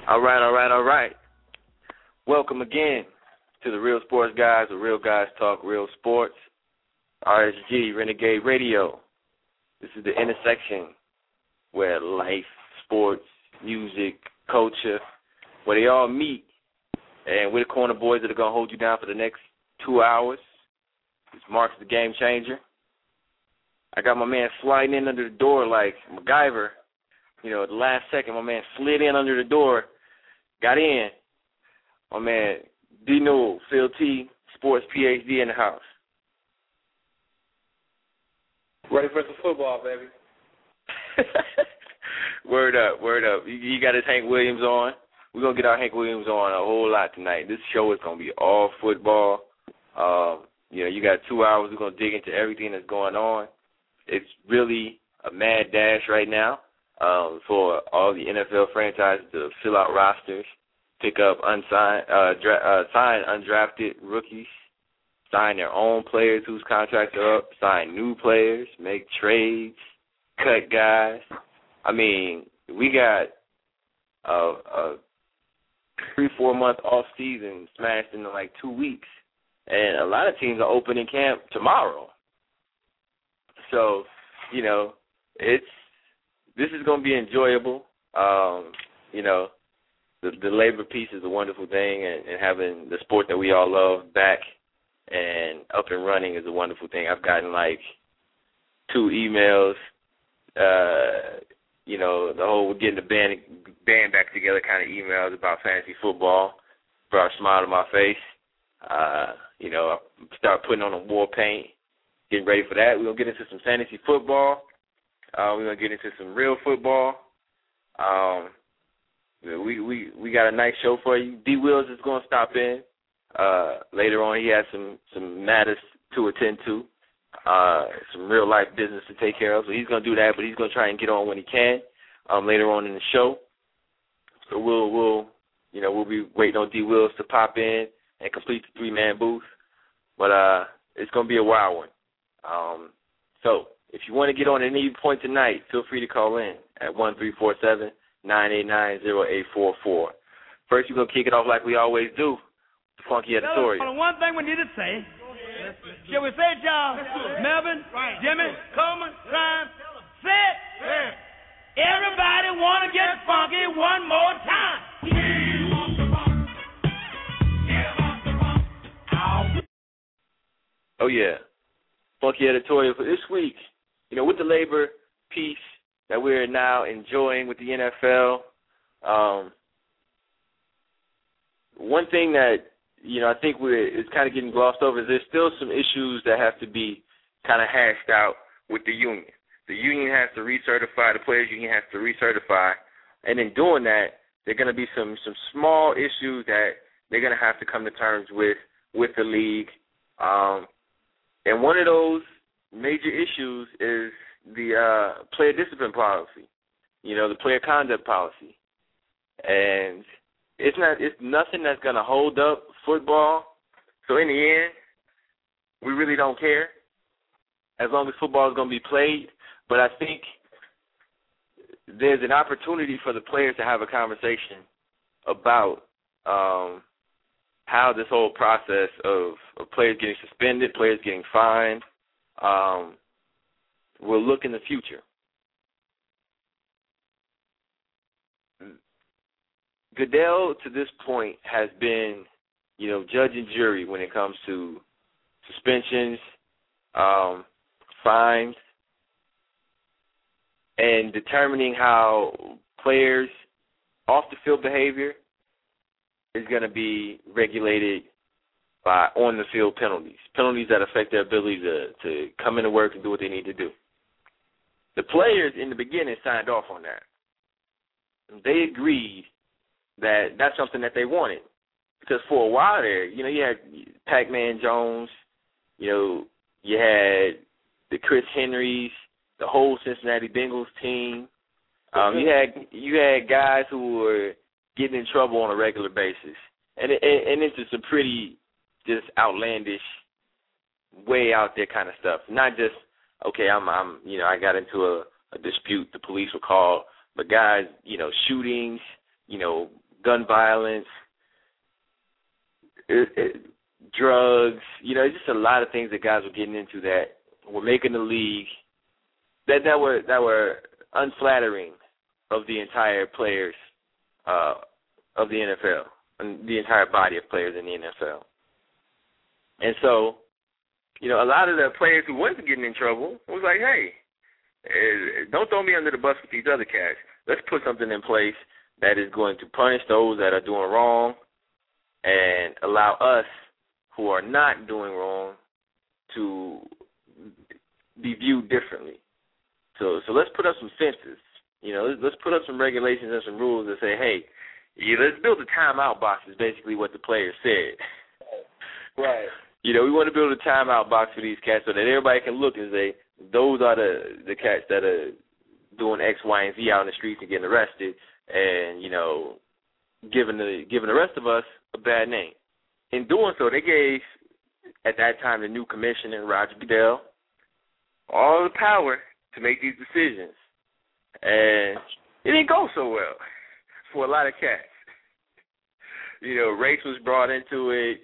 All right, all right, all right. Welcome again to the Real Sports Guys, where real guys talk real sports. RSG, Renegade Radio. This is the intersection where life, sports, music, culture, where they all meet. And we're the corner boys that are going to hold you down for the next 2 hours. This Mark's the game changer. I got my man sliding in under the door like MacGyver. You know, at the last second, my man slid in under the door, got in. My man, D. Newell, Phil T, Sports PhD in the house. Ready for some football, baby. Word up, word up. You got his Hank Williams on. We're going to get our Hank Williams on a whole lot tonight. This show is going to be all football. You got 2 hours. We're going to dig into everything that's going on. It's really a mad dash right now for all the NFL franchises to fill out rosters, pick up sign undrafted rookies, sign their own players whose contracts are up, sign new players, make trades, cut guys. I mean, we got a 3-4 month off season smashed into like 2 weeks, and a lot of teams are opening camp tomorrow. So, this is going to be enjoyable. The labor piece is a wonderful thing, and having the sport that we all love back and up and running is a wonderful thing. I've gotten like 2 emails, the whole we're getting the band back together kind of emails about fantasy football. Brought a smile to my face. I start putting on the war paint, getting ready for that. We're going to get into some fantasy football. We're going to get into some real football. We got a nice show for you. D. Wills is going to stop in. Later on, he has some matters to attend to, some real-life business to take care of. So he's going to do that, but he's going to try and get on when he can later on in the show. So we'll be waiting on D. Wills to pop in and complete the 3-man booth. But it's going to be a wild one. So if you want to get on at any point tonight, feel free to call in at 1-347-989-0844. First, we're going to kick it off like we always do, the Funky Editorial. One thing we need to say. Shall we say it, y'all? Melvin, Jimmy, Coleman, Ryan, say it. Everybody want to get funky one more time. Oh, yeah. Funky Editorial for this week. With the labor piece that we're now enjoying with the NFL, one thing that, I think is kind of getting glossed over is there's still some issues that have to be kind of hashed out with the union. The union has to recertify, the players' union has to recertify, and in doing that, there are going to be some small issues that they're going to have to come to terms with the league. And one of those major issues is the player discipline policy, the player conduct policy. And it's nothing that's going to hold up football. So in the end, we really don't care as long as football is going to be played. But I think there's an opportunity for the players to have a conversation about how this whole process of players getting suspended, players getting fined, will look in the future. Goodell, to this point, has been, judge and jury when it comes to suspensions, fines, and determining how players' off-the-field behavior is going to be regulated by on-the-field penalties that affect their ability to come into work and do what they need to do. The players in the beginning signed off on that. They agreed that that's something that they wanted. Because for a while there, you had Pac-Man Jones, you had the Chris Henrys, the whole Cincinnati Bengals team. You had guys who were getting in trouble on a regular basis. And it's just a pretty just outlandish, way out there kind of stuff. Not just, okay, I got into a dispute, the police were called, but guys, shootings, gun violence, drugs. It's just a lot of things that guys were getting into that were making the league that were unflattering of the entire players of the NFL and the entire body of players in the NFL. And so, a lot of the players who wasn't getting in trouble was like, hey, don't throw me under the bus with these other cats. Let's put something in place that is going to punish those that are doing wrong and allow us who are not doing wrong to be viewed differently. So let's put up some fences. Let's put up some regulations and some rules that say, hey, let's build a timeout box is basically what the players said. Right. We want to build a timeout box for these cats so that everybody can look and say, those are the cats that are doing X, Y, and Z out in the streets and getting arrested and, giving the rest of us a bad name. In doing so, they gave, at that time, the new commissioner, Roger Goodell, all the power to make these decisions. And it didn't go so well for a lot of cats. Race was brought into it.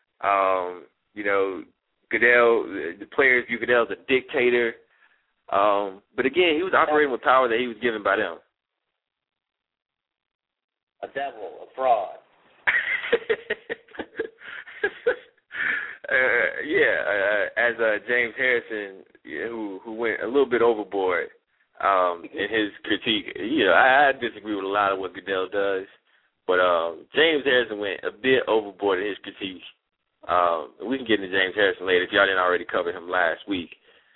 Goodell, the players view Goodell as a dictator. But again, he was operating with power that he was given by them. A devil, a fraud. As James Harrison, who went a little bit overboard in his critique. I disagree with a lot of what Goodell does, but James Harrison went a bit overboard in his critique. We can get into James Harrison later if y'all didn't already cover him last week.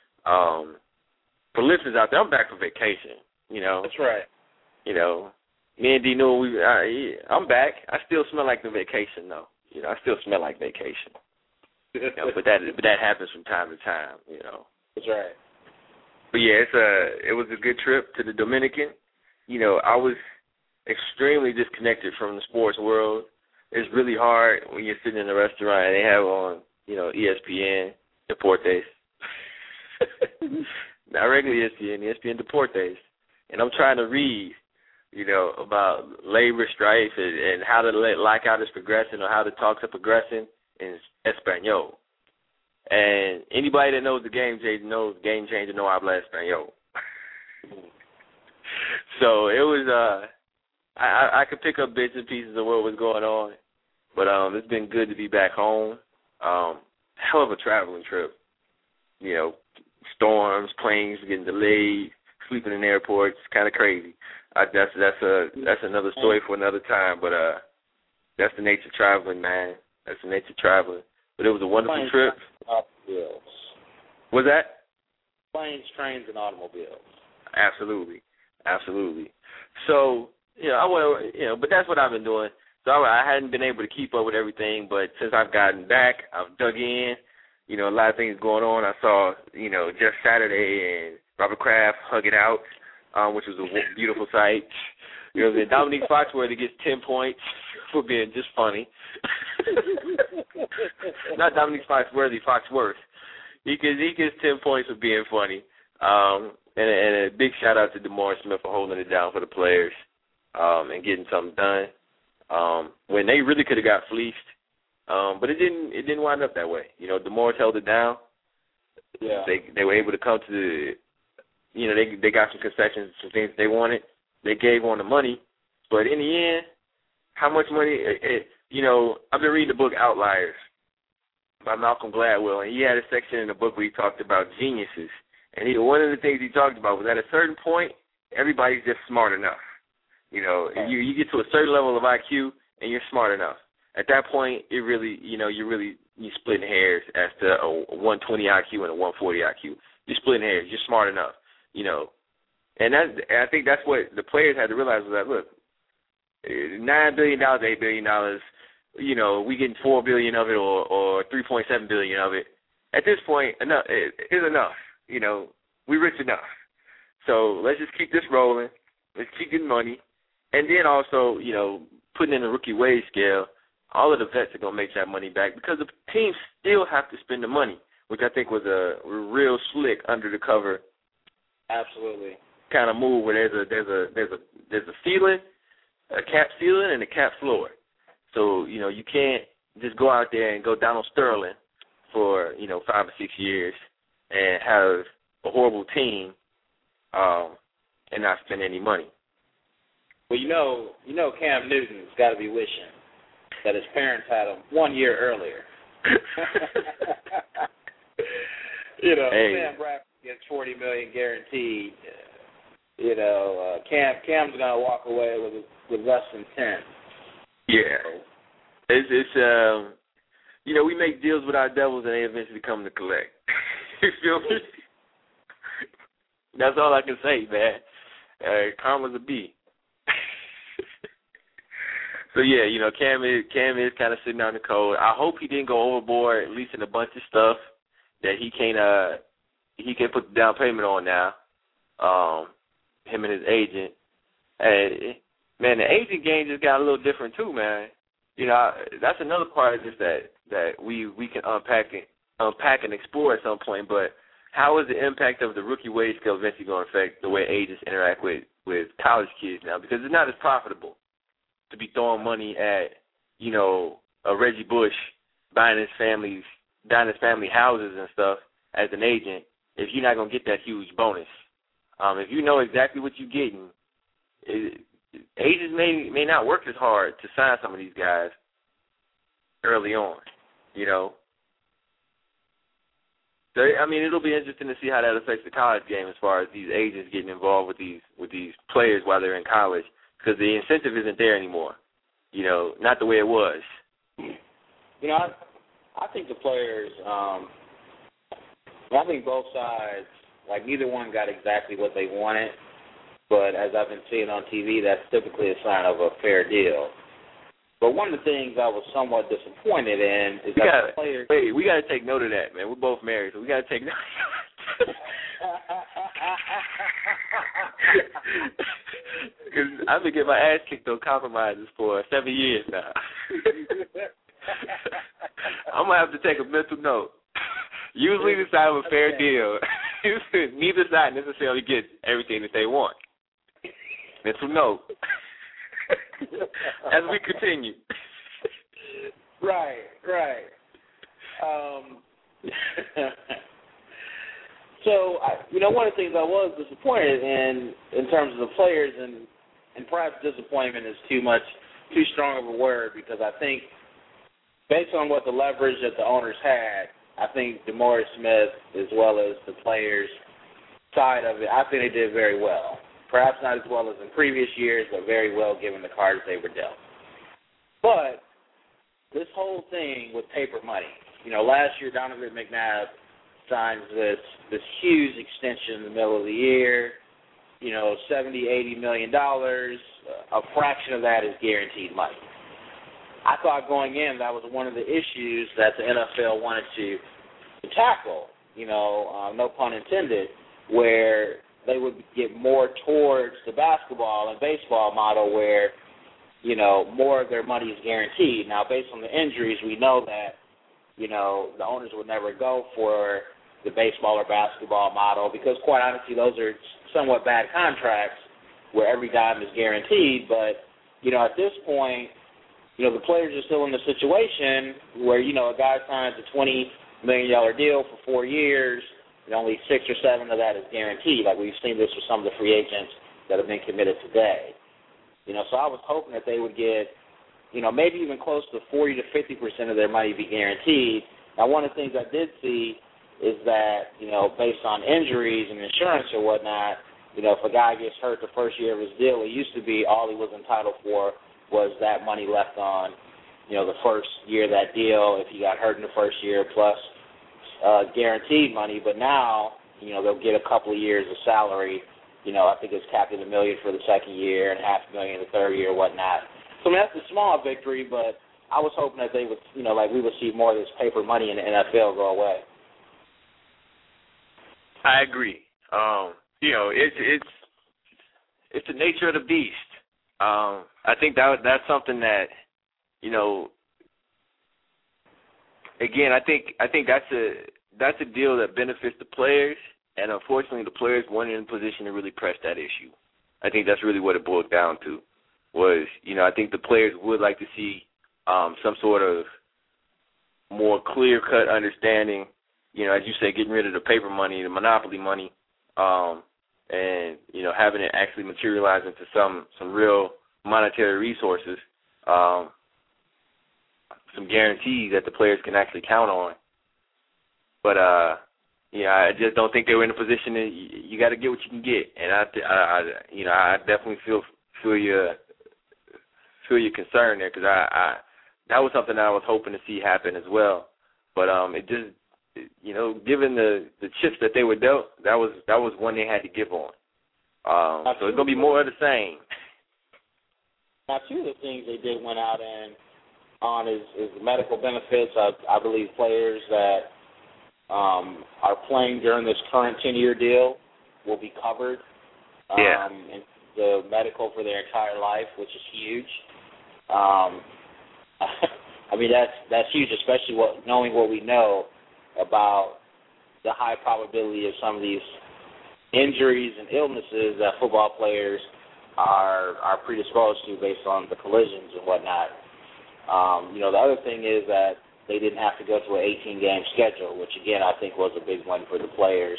For listeners out there, I'm back from vacation. That's right. Me and D Newell, I'm back. I still smell like the vacation, though. I still smell like vacation. But that happens from time to time. That's right. But yeah, it was a good trip to the Dominican. I was extremely disconnected from the sports world. It's really hard when you're sitting in a restaurant and they have on, ESPN Deportes. Not regular ESPN Deportes. And I'm trying to read, about labor strife and how the lockout is progressing or how the talks are progressing in Espanol. And anybody that knows the game changer knows game changer no habla Espanol. So it was, I could pick up bits and pieces of what was going on, but it's been good to be back home. Hell of a traveling trip. Storms, planes getting delayed, sleeping in airports, kind of crazy. That's another story for another time, but that's the nature of traveling, man. That's the nature of traveling. But it was a wonderful trip. Automobiles. Was that? Planes, trains, and automobiles. Absolutely. So, but that's what I've been doing. So I hadn't been able to keep up with everything, but since I've gotten back, I've dug in. A lot of things going on. I saw, just Saturday and Robert Kraft hug it out, which was a beautiful sight. Dominique Foxworthy gets 10 points for being just funny. Not Dominique Foxworthy, Foxworth. He gets 10 points for being funny. And a big shout out to DeMar Smith for holding it down for the players and getting something done when they really could have got fleeced. But it didn't wind up that way. DeMar held it down. Yeah. They were able to come to the, they got some concessions, some things they wanted. They gave on the money, but in the end, how much money? I've been reading the book Outliers by Malcolm Gladwell, and he had a section in the book where he talked about geniuses. And one of the things he talked about was at a certain point, everybody's just smart enough. You get to a certain level of IQ, and you're smart enough. At that point, it really, you're splitting hairs as to a 120 IQ and a 140 IQ. You're splitting hairs. You're smart enough, And I think that's what the players had to realize was that, look, $9 billion, $8 billion, we getting $4 billion of it or $3.7 billion of it. At this point, enough is enough. We're rich enough. So let's just keep this rolling. Let's keep getting money. And then also, putting in a rookie wage scale, all of the vets are going to make that money back because the teams still have to spend the money, which I think was a real slick under the cover. Absolutely. Kind of move where there's a ceiling, a cap ceiling and a cap floor. So, you know, you can't just go out there and go Donald Sterling for, 5 or 6 years and have a horrible team and not spend any money. Well, you know Cam Newton's got to be wishing that his parents had him 1 year earlier. Sam Bradford gets $40 million guaranteed. Cam's gonna walk away with less than 10. Yeah, it's we make deals with our devils and they eventually come to collect. You feel me? That's all I can say, man. Karma's a B. So yeah, Cam is kind of sitting out in the cold. I hope he didn't go overboard, at least in a bunch of stuff that he can put the down payment on now. Him and his agent. And man, the agent game just got a little different too, man. That's another part of this that we can unpack and explore at some point. But how is the impact of the rookie wage scale eventually going to affect the way agents interact with college kids now? Because it's not as profitable to be throwing money at, a Reggie Bush buying his family houses and stuff as an agent if you're not going to get that huge bonus. If you know exactly what you're getting, agents may not work as hard to sign some of these guys early on, So, it'll be interesting to see how that affects the college game as far as these agents getting involved with these players while they're in college, because the incentive isn't there anymore, not the way it was. I think the players, I think both sides, neither one got exactly what they wanted, but as I've been seeing on TV, that's typically a sign of a fair deal. But one of the things I was somewhat disappointed in is that the players... Wait, we got to take note of that, man. We're both married, so we got to take note. Because I've been getting my ass kicked on compromises for 7 years now. I'm going to have to take a mental note. Usually the side of a fair deal. Neither side necessarily gets everything that they want. Mental note. As we continue. Right. So, one of the things I was disappointed in terms of the players, and perhaps disappointment is too strong of a word, because I think based on what the leverage that the owners had, I think DeMaurice Smith, as well as the players' side of it, I think they did very well. Perhaps not as well as in previous years, but very well given the cards they were dealt. But this whole thing with paper money, last year Donovan McNabb signs this huge extension in the middle of the year, $70, $80 million. A fraction of that is guaranteed money. I thought going in that was one of the issues that the NFL wanted to tackle, no pun intended, where they would get more towards the basketball and baseball model where, more of their money is guaranteed. Now, based on the injuries, we know that, the owners would never go for the baseball or basketball model because, quite honestly, those are somewhat bad contracts where every dime is guaranteed. But, at this point, the players are still in the situation where, a guy signs a $20 million deal for 4 years, and only 6 or 7 of that is guaranteed. Like we've seen this with some of the free agents that have been committed today. So I was hoping that they would get, maybe even close to 40 to 50% of their money be guaranteed. Now, one of the things I did see is that, based on injuries and insurance or whatnot, if a guy gets hurt the first year of his deal, it used to be all he was entitled for was that money left on, the first year of that deal if he got hurt in the first year plus guaranteed money. But now, they'll get a couple of years of salary. I think it's capped at $1 million for the second year and $500,000 the third year or whatnot. So that's a small victory, but I was hoping that they would, we would see more of this paper money in the NFL go away. I agree. It's the nature of the beast. I think that's something that, again, I think that's a deal that benefits the players, and unfortunately the players weren't in a position to really press that issue. I think that's really what it boiled down to. was, I think the players would like to see some sort of more clear-cut understanding, as you say, getting rid of the paper money, the monopoly money, and, having it actually materialize into some real monetary resources, some guarantees that the players can actually count on. But, I just don't think they were in a position that you got to get what you can get. And I definitely feel your concern there, because that was something that I was hoping to see happen as well. But it just, given the chips that they were dealt, that was one they had to give on. So it's going to be more of the same. Now, two of the things they did went out on is medical benefits. I believe players that are playing during this current 10-year deal will be covered. And the medical for their entire life, which is huge. I mean, that's huge, especially knowing what we know about the high probability of some of these injuries and illnesses that football players are predisposed to based on the collisions and whatnot. The other thing is that they didn't have to go to an 18-game schedule, which, again, I think was a big one for the players.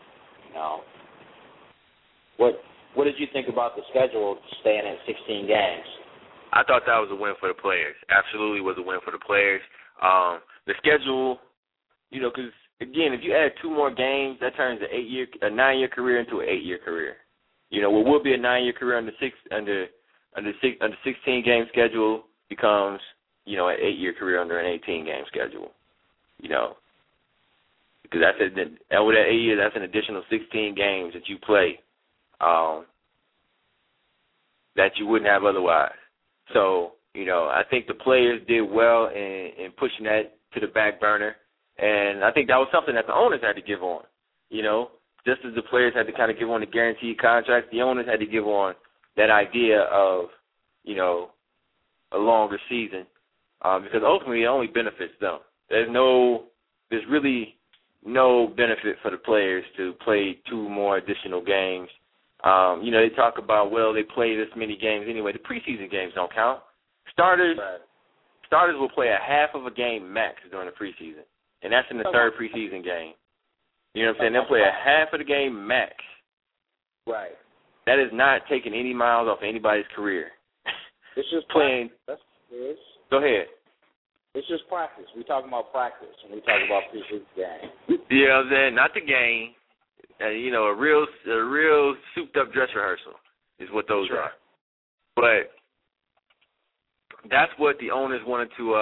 What did you think about the schedule staying at 16 games? I thought that was a win for the players. Absolutely was a win for the players. The schedule, because, again, if you add 2 more games, that turns a 9-year career into an 8-year career. What will be a 9-year career under 16-game schedule becomes, an 8-year career under an 18-game schedule. Because over that 8 years, that's an additional 16 games that you play that you wouldn't have otherwise. So, I think the players did well in pushing that to the back burner, and I think that was something that the owners had to give on. Just as the players had to kind of give on the guaranteed contract, the owners had to give on that idea of, a longer season, because ultimately it only benefits them. There's really no benefit for the players to play 2 more additional games. They talk about, they play this many games anyway. The preseason games don't count. Starters will play a half of a game max during the preseason, and that's in the third preseason game. You know what I'm saying? They'll play a half of the game max. Right. That is not taking any miles off anybody's career. It's just playing. That's what it is. Go ahead. It's just practice. We're talking about practice, and we talk about preseason game. You know what I'm saying? Not the game. A real souped-up dress rehearsal is what those are. But that's what the owners wanted to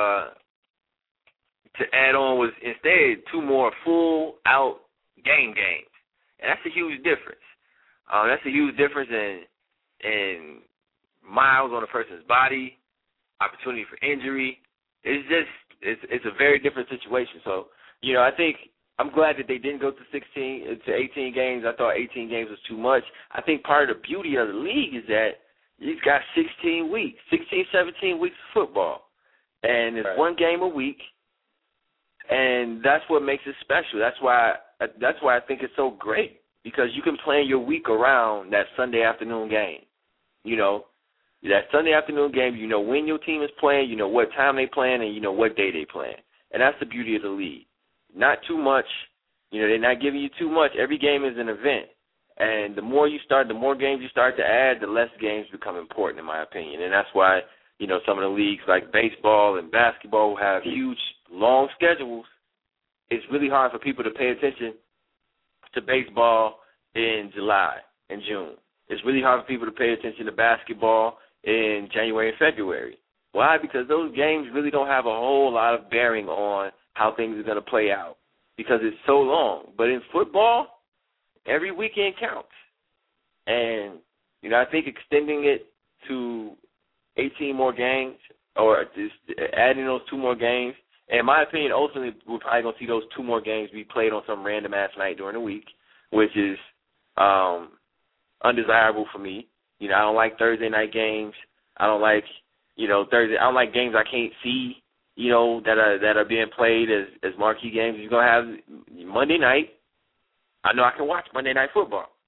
add on, was instead 2 more full-out games. And that's a huge difference. That's a huge difference in miles on a person's body, opportunity for injury. It's a very different situation. So, I think I'm glad that they didn't go to 18 games. I thought 18 games was too much. I think part of the beauty of the league is that you've got 16 weeks, 16, 17 weeks of football. And it's 1 game a week. And that's what makes it special. That's why I think it's so great, because you can plan your week around that Sunday afternoon game. That Sunday afternoon game, you know when your team is playing, you know what time they playing, and you know what day they playing. And that's the beauty of the league. Not too much. They're not giving you too much. Every game is an event. And the more games you start to add, the less games become important, in my opinion. And that's why, some of the leagues like baseball and basketball will have huge, long schedules. It's really hard for people to pay attention to baseball in July and June. It's really hard for people to pay attention to basketball in January and February. Why? Because those games really don't have a whole lot of bearing on how things are going to play out, because it's so long. But in football, every weekend counts. And, I think extending it to 18 more games, or just adding those 2 more games, in my opinion, ultimately we're probably going to see those 2 more games be played on some random-ass night during the week, which is undesirable for me. I don't like Thursday night games. I don't like, I don't like games I can't see, that are being played as marquee games. You're going to have Monday night. I know I can watch Monday Night Football.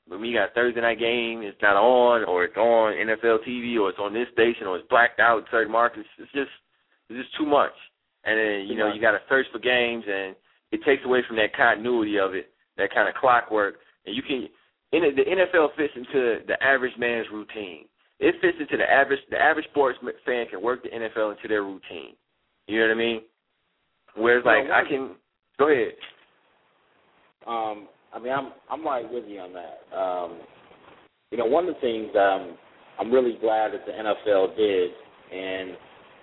But when you got a Thursday night game, it's not on, or it's on NFL TV, or it's on this station, or it's blacked out in certain markets. It's just too much. And then, you got to search for games, and it takes away from that continuity of it, that kind of clockwork. And the NFL fits into the average man's routine. It fits into the average sports fan can work the NFL into their routine. You know what I mean? Whereas, go ahead. I'm right with you on that. One of the things I'm really glad that the NFL did, and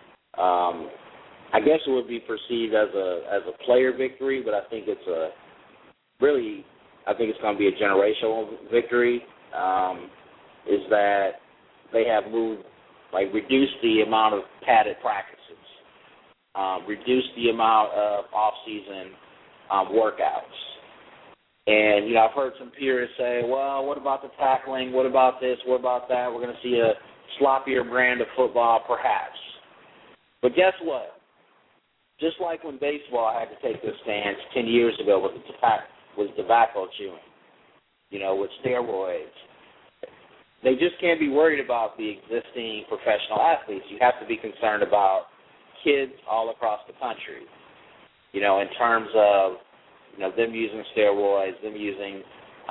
I guess it would be perceived as a player victory, but I think it's going to be a generational victory. Is that they have reduced the amount of padded practices, reduced the amount of off-season workouts. And, I've heard some purists say, well, what about the tackling? What about this? What about that? We're going to see a sloppier brand of football, perhaps. But guess what? Just like when baseball had to take this stance 10 years ago with tobacco chewing, with steroids, they just can't be worried about the existing professional athletes. You have to be concerned about kids all across the country, in terms of, them using steroids, them using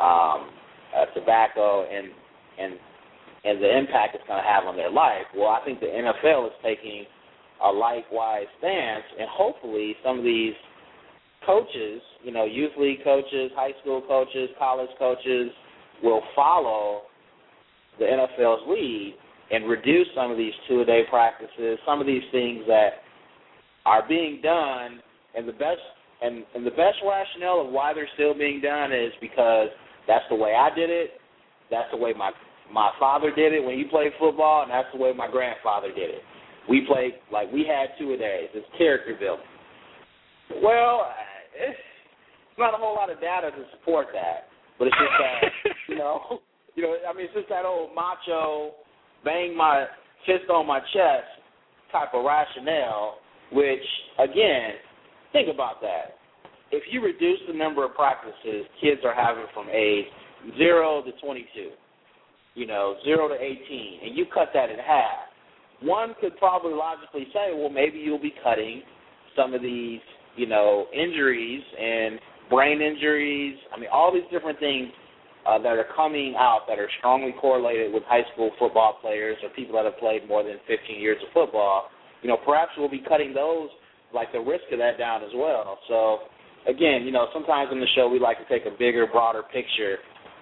tobacco, and the impact it's going to have on their life. Well, I think the NFL is taking a likewise stance, and hopefully some of these coaches, youth league coaches, high school coaches, college coaches, will follow the NFL's lead and reduce some of these two-a-day practices, some of these things that are being done, and the best rationale of why they're still being done is because that's the way I did it, that's the way my father did it when he played football, and that's the way my grandfather did it. We played, we had two-a-days. It's character building. Well, it's not a whole lot of data to support that, but it's just that, it's just that old macho, bang my fist on my chest type of rationale, which, again, think about that. If you reduce the number of practices kids are having from age 0 to 22, 0 to 18, and you cut that in half, one could probably logically say, well, maybe you'll be cutting some of these, injuries and brain injuries. All these different things that are coming out that are strongly correlated with high school football players or people that have played more than 15 years of football. Perhaps we'll be cutting those, the risk of that down as well. So, again, sometimes in the show we like to take a bigger, broader picture,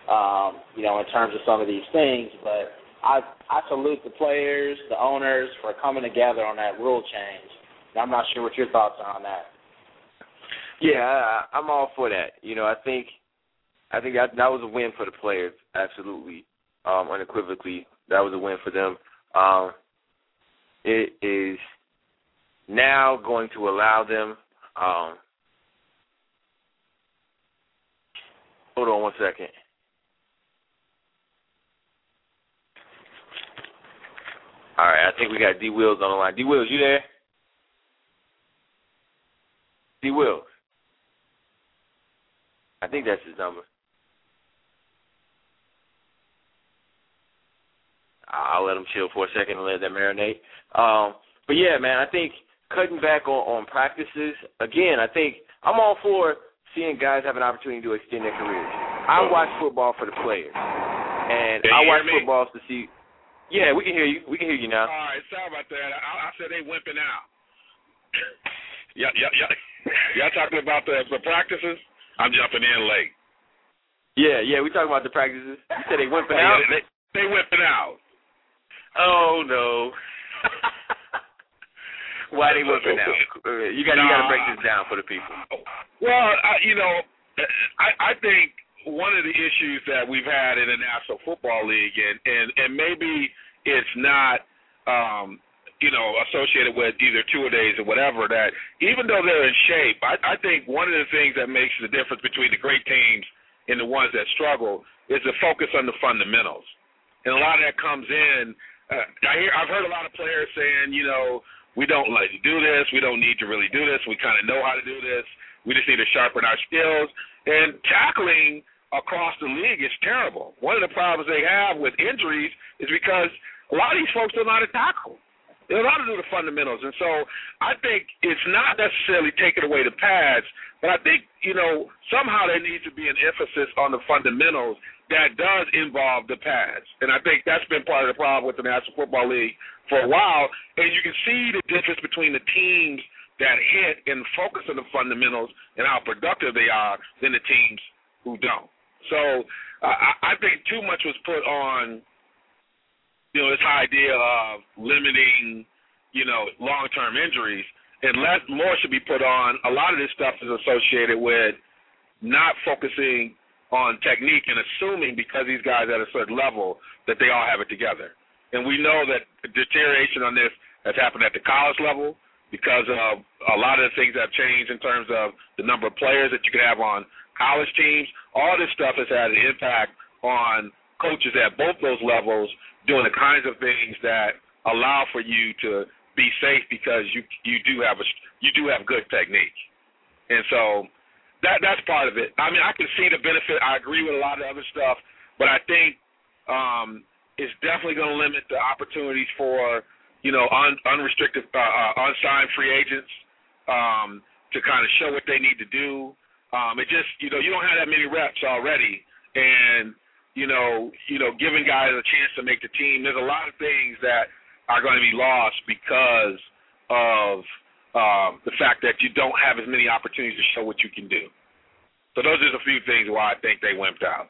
in terms of some of these things, but I salute the players, the owners, for coming together on that rule change. And I'm not sure what your thoughts are on that. Yeah, I'm all for that. I think that was a win for the players, absolutely, unequivocally. That was a win for them. It is now going to allow them. Hold on one second. All right, I think we got D. Wills on the line. D. Wills, you there? D. Wills. I think that's his number. I'll let him chill for a second and let that marinate. But, yeah, man, I think cutting back on practices, again, I think I'm all for seeing guys have an opportunity to extend their careers. I watch football for the players. And I watch football to see. Yeah, we can hear you. We can hear you now. All right, sorry about that. I said they wimping out. Y'all talking about the practices? I'm jumping in late. Yeah, we talking about the practices. You said they wimping out? They wimping out. Oh, no. Why they wimping out? You got to break this down for the people. Well, I think one of the issues that we've had in the National Football League, and maybe it's not, associated with either two-a-days or whatever, that even though they're in shape, I think one of the things that makes the difference between the great teams and the ones that struggle is the focus on the fundamentals. And a lot of that comes in. I've heard a lot of players saying, we don't like to do this. We don't need to really do this. We kind of know how to do this. We just need to sharpen our skills. And tackling across the league is terrible. One of the problems they have with injuries is because a lot of these folks don't know how to tackle. They don't know how to do the fundamentals. And so I think it's not necessarily taking away the pads, but I think, somehow there needs to be an emphasis on the fundamentals that does involve the pads. And I think that's been part of the problem with the National Football League for a while. And you can see the difference between the teams that hit and focus on the fundamentals and how productive they are than the teams who don't. So I think too much was put on, this idea of limiting, long-term injuries, and more should be put on. A lot of this stuff is associated with not focusing on technique and assuming because these guys are at a certain level that they all have it together. And we know that deterioration on this has happened at the college level because of a lot of the things that have changed in terms of the number of players that you can have on college teams. All this stuff has had an impact on coaches at both those levels doing the kinds of things that allow for you to be safe because you do have good technique. And so that's part of it. I mean, I can see the benefit. I agree with a lot of other stuff, but I think it's definitely going to limit the opportunities for unrestricted, unsigned free agents to kind of show what they need to do. It just, you don't have that many reps already, and giving guys a chance to make the team. There's a lot of things that are going to be lost because of the fact that you don't have as many opportunities to show what you can do. So those are a few things why I think they wimped out.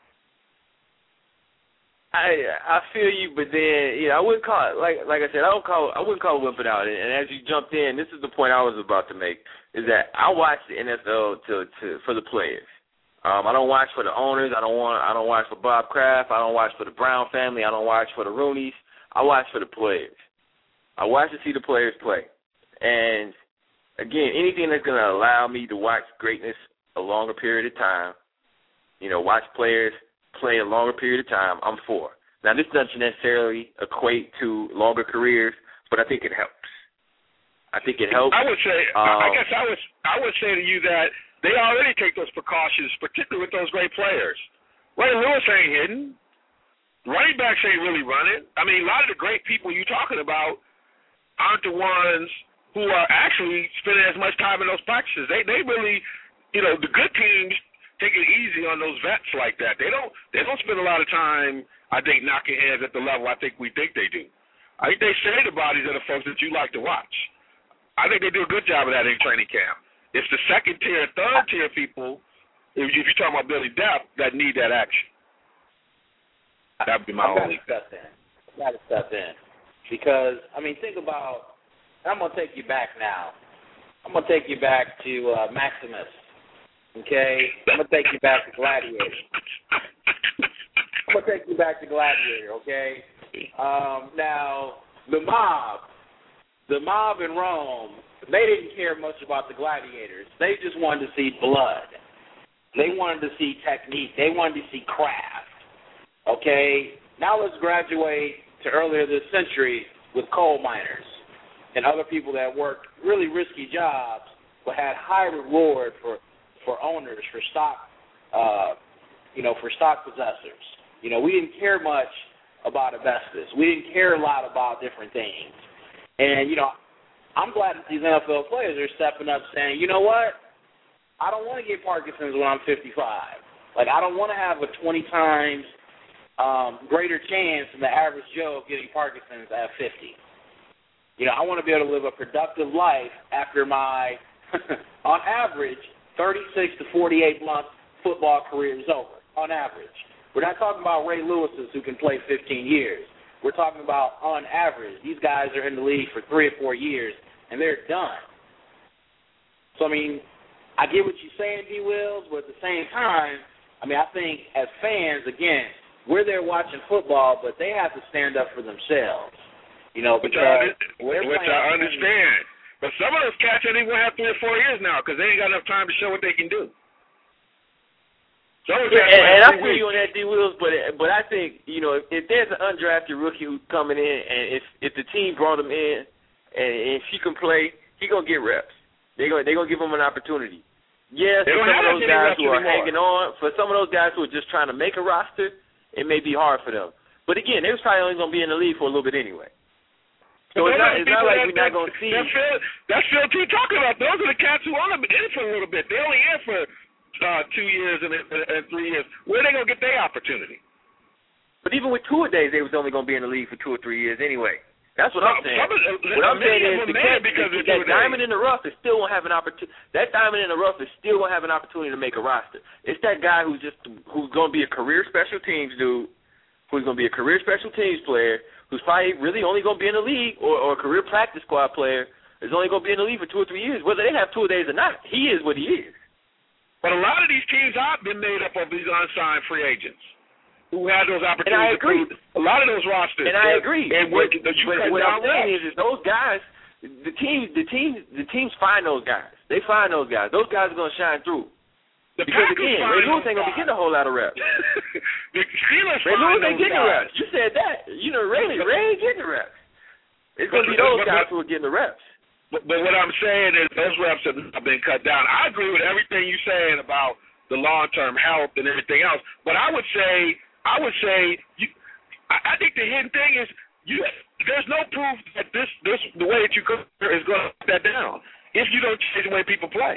I feel you, but then I wouldn't call it like I said. I wouldn't call it wimping out. And as you jumped in, this is the point I was about to make: is that I watch the NFL for the players. I don't watch for the owners. I don't watch for Bob Kraft. I don't watch for the Brown family. I don't watch for the Rooneys. I watch for the players. I watch to see the players play. And again, anything that's going to allow me to watch greatness a longer period of time, watch players play a longer period of time, I'm for. Now, this doesn't necessarily equate to longer careers, but I think it helps. I would say, I would say to you that they already take those precautions, particularly with those great players. Ray Lewis ain't hitting. Running backs ain't really running. I mean, a lot of the great people you're talking about aren't the ones who are actually spending as much time in those practices. They really, the good teams take it easy on those vets like that. They don't spend a lot of time, I think, knocking heads at the level I think we think they do. I think they say the bodies of the folks that you like to watch. I think they do a good job of that in training camp. It's the second tier, third tier people, if you're talking about Billy Depp, that need that action. That would be my only. Got to step in. Because, think about, I'm going to take you back now. I'm going to take you back to Maximus, okay? I'm going to take you back to Gladiator. Okay? Now, the mob in Rome, they didn't care much about the gladiators. They just wanted to see blood. They wanted to see technique. They wanted to see craft. Okay? Now let's graduate to earlier this century with coal miners and other people that worked really risky jobs but had high reward for owners, for stock, for stock possessors. We didn't care much about asbestos. We didn't care a lot about different things. And, I'm glad that these NFL players are stepping up saying, you know what? I don't want to get Parkinson's when I'm 55. Like, I don't want to have a 20 times greater chance than the average Joe of getting Parkinson's at 50. I want to be able to live a productive life after my, on average, 36 to 48-month football career is over, on average. We're not talking about Ray Lewis's who can play 15 years. We're talking about, on average, these guys are in the league for 3 or 4 years, and they're done. So, I get what you're saying, D. Wills, but at the same time, I think as fans, again, we're there watching football, but they have to stand up for themselves. Which I understand. But some of those cats ain't even going to have 3 or 4 years now because they ain't got enough time to show what they can do. And I feel you on that, D. Wills, but I think, if there's an undrafted rookie who's coming in, and if the team brought him in, and if he can play, he's going to get reps. They're going to give him an opportunity. Yeah, for some of those guys who are anymore. hanging on, for some of those guys who are just trying to make a roster, it may be hard for them. But again, they was probably only going to be in the league for a little bit anyway. So it's not like we're not going to see. That's Phil T talking about. Those are the cats who only in for a little bit. They only in for 2 years and 3 years. Where are they going to get their opportunity? But even with two-a-days, they was only going to be in the league for 2 or 3 years anyway. That's what I'm saying. What I'm saying is that diamond in the rough is still going to have an opportunity. That diamond in the rough is still going to have an opportunity to make a roster. It's that guy who's going to be a career special teams dude, who's going to be a career special teams player, who's probably really only going to be in the league, or a career practice squad player is only going to be in the league for 2 or 3 years. Whether they have 2 days or not, he is what he is. But a lot of these teams have been made up of these unsigned free agents who had those opportunities. And I agree. A lot of those rosters. And I agree. And what I'm saying is those guys, the teams find those guys. They find those guys. Those guys are going to shine through. Because again, Ray Lewis ain't going to be getting a whole lot of reps. The Steelers Ray Lewis ain't getting the reps. You said that. You know, Ray ain't getting the reps. It's going to be those guys who are getting the reps. But what I'm saying is those reps have not been cut down. I agree with everything you're saying about the long-term health and everything else. But I would say I think the hidden thing is there's no proof that this the way that you cook is going to cut that down if you don't change the way people play.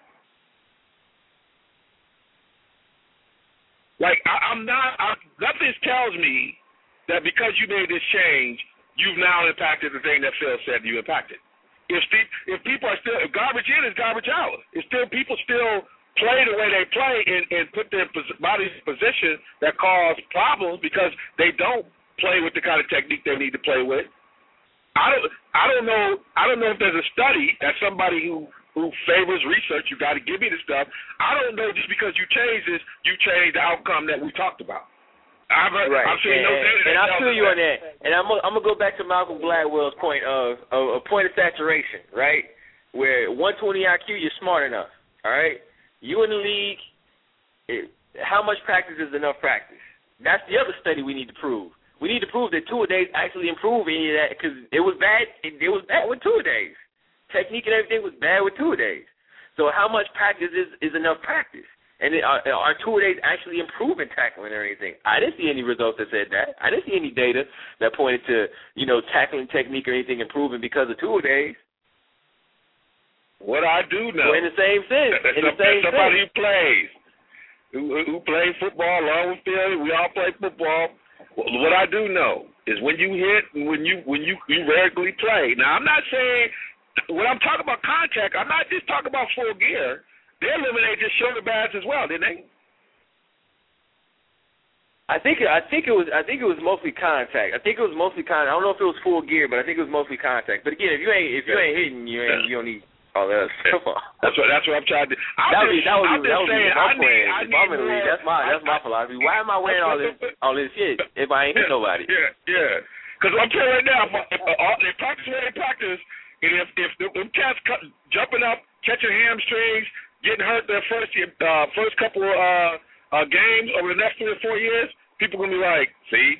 Like nothing tells me that because you made this change, you've now impacted the thing that Phil said you impacted. If people are still, if garbage in is garbage out. If people still play the way they play and put their bodies in position that cause problems because they don't play with the kind of technique they need to play with. I don't know if there's a study that somebody who favors research, you got to give me the stuff. I don't know just because you change this, you change the outcome that we talked about. I'm sure and I feel you on that. And I'm gonna go back to Malcolm Gladwell's point of a point of saturation, right? Where 120 IQ, you're smart enough, all right? You in the league, how much practice is enough practice? That's the other study we need to prove. We need to prove that 2 days actually improve any of that because it was bad. It was bad with 2 days. Technique and everything was bad with 2 days. So how much practice is enough practice? And are 2 days actually improving tackling or anything? I didn't see any results that said that. I didn't see any data that pointed to, tackling technique or anything improving because of 2 days. What I do know. So in the same sense. Somebody who plays, who plays football along with Phil, we all play football. What I do know is when you hit and when you regularly play. Now, I'm not saying, when I'm talking about contact, I'm not just talking about full gear. They eliminated just shoulder pads as well, didn't they? I think it was mostly contact. I think it was mostly contact. I don't know if it was full gear, but I think it was mostly contact. But again, if you ain't hitting, you don't need all that stuff. That's what I'm trying to do. That would be my plan. If I'm in the league, that's my philosophy. Why am I wearing all this shit if I ain't hit nobody? Yeah. Because I'm telling you right now, they practice where they practice, and if them cats jumping up, catching hamstrings, getting hurt their first couple of games over the next 3 or 4 years, people are going to be like, see?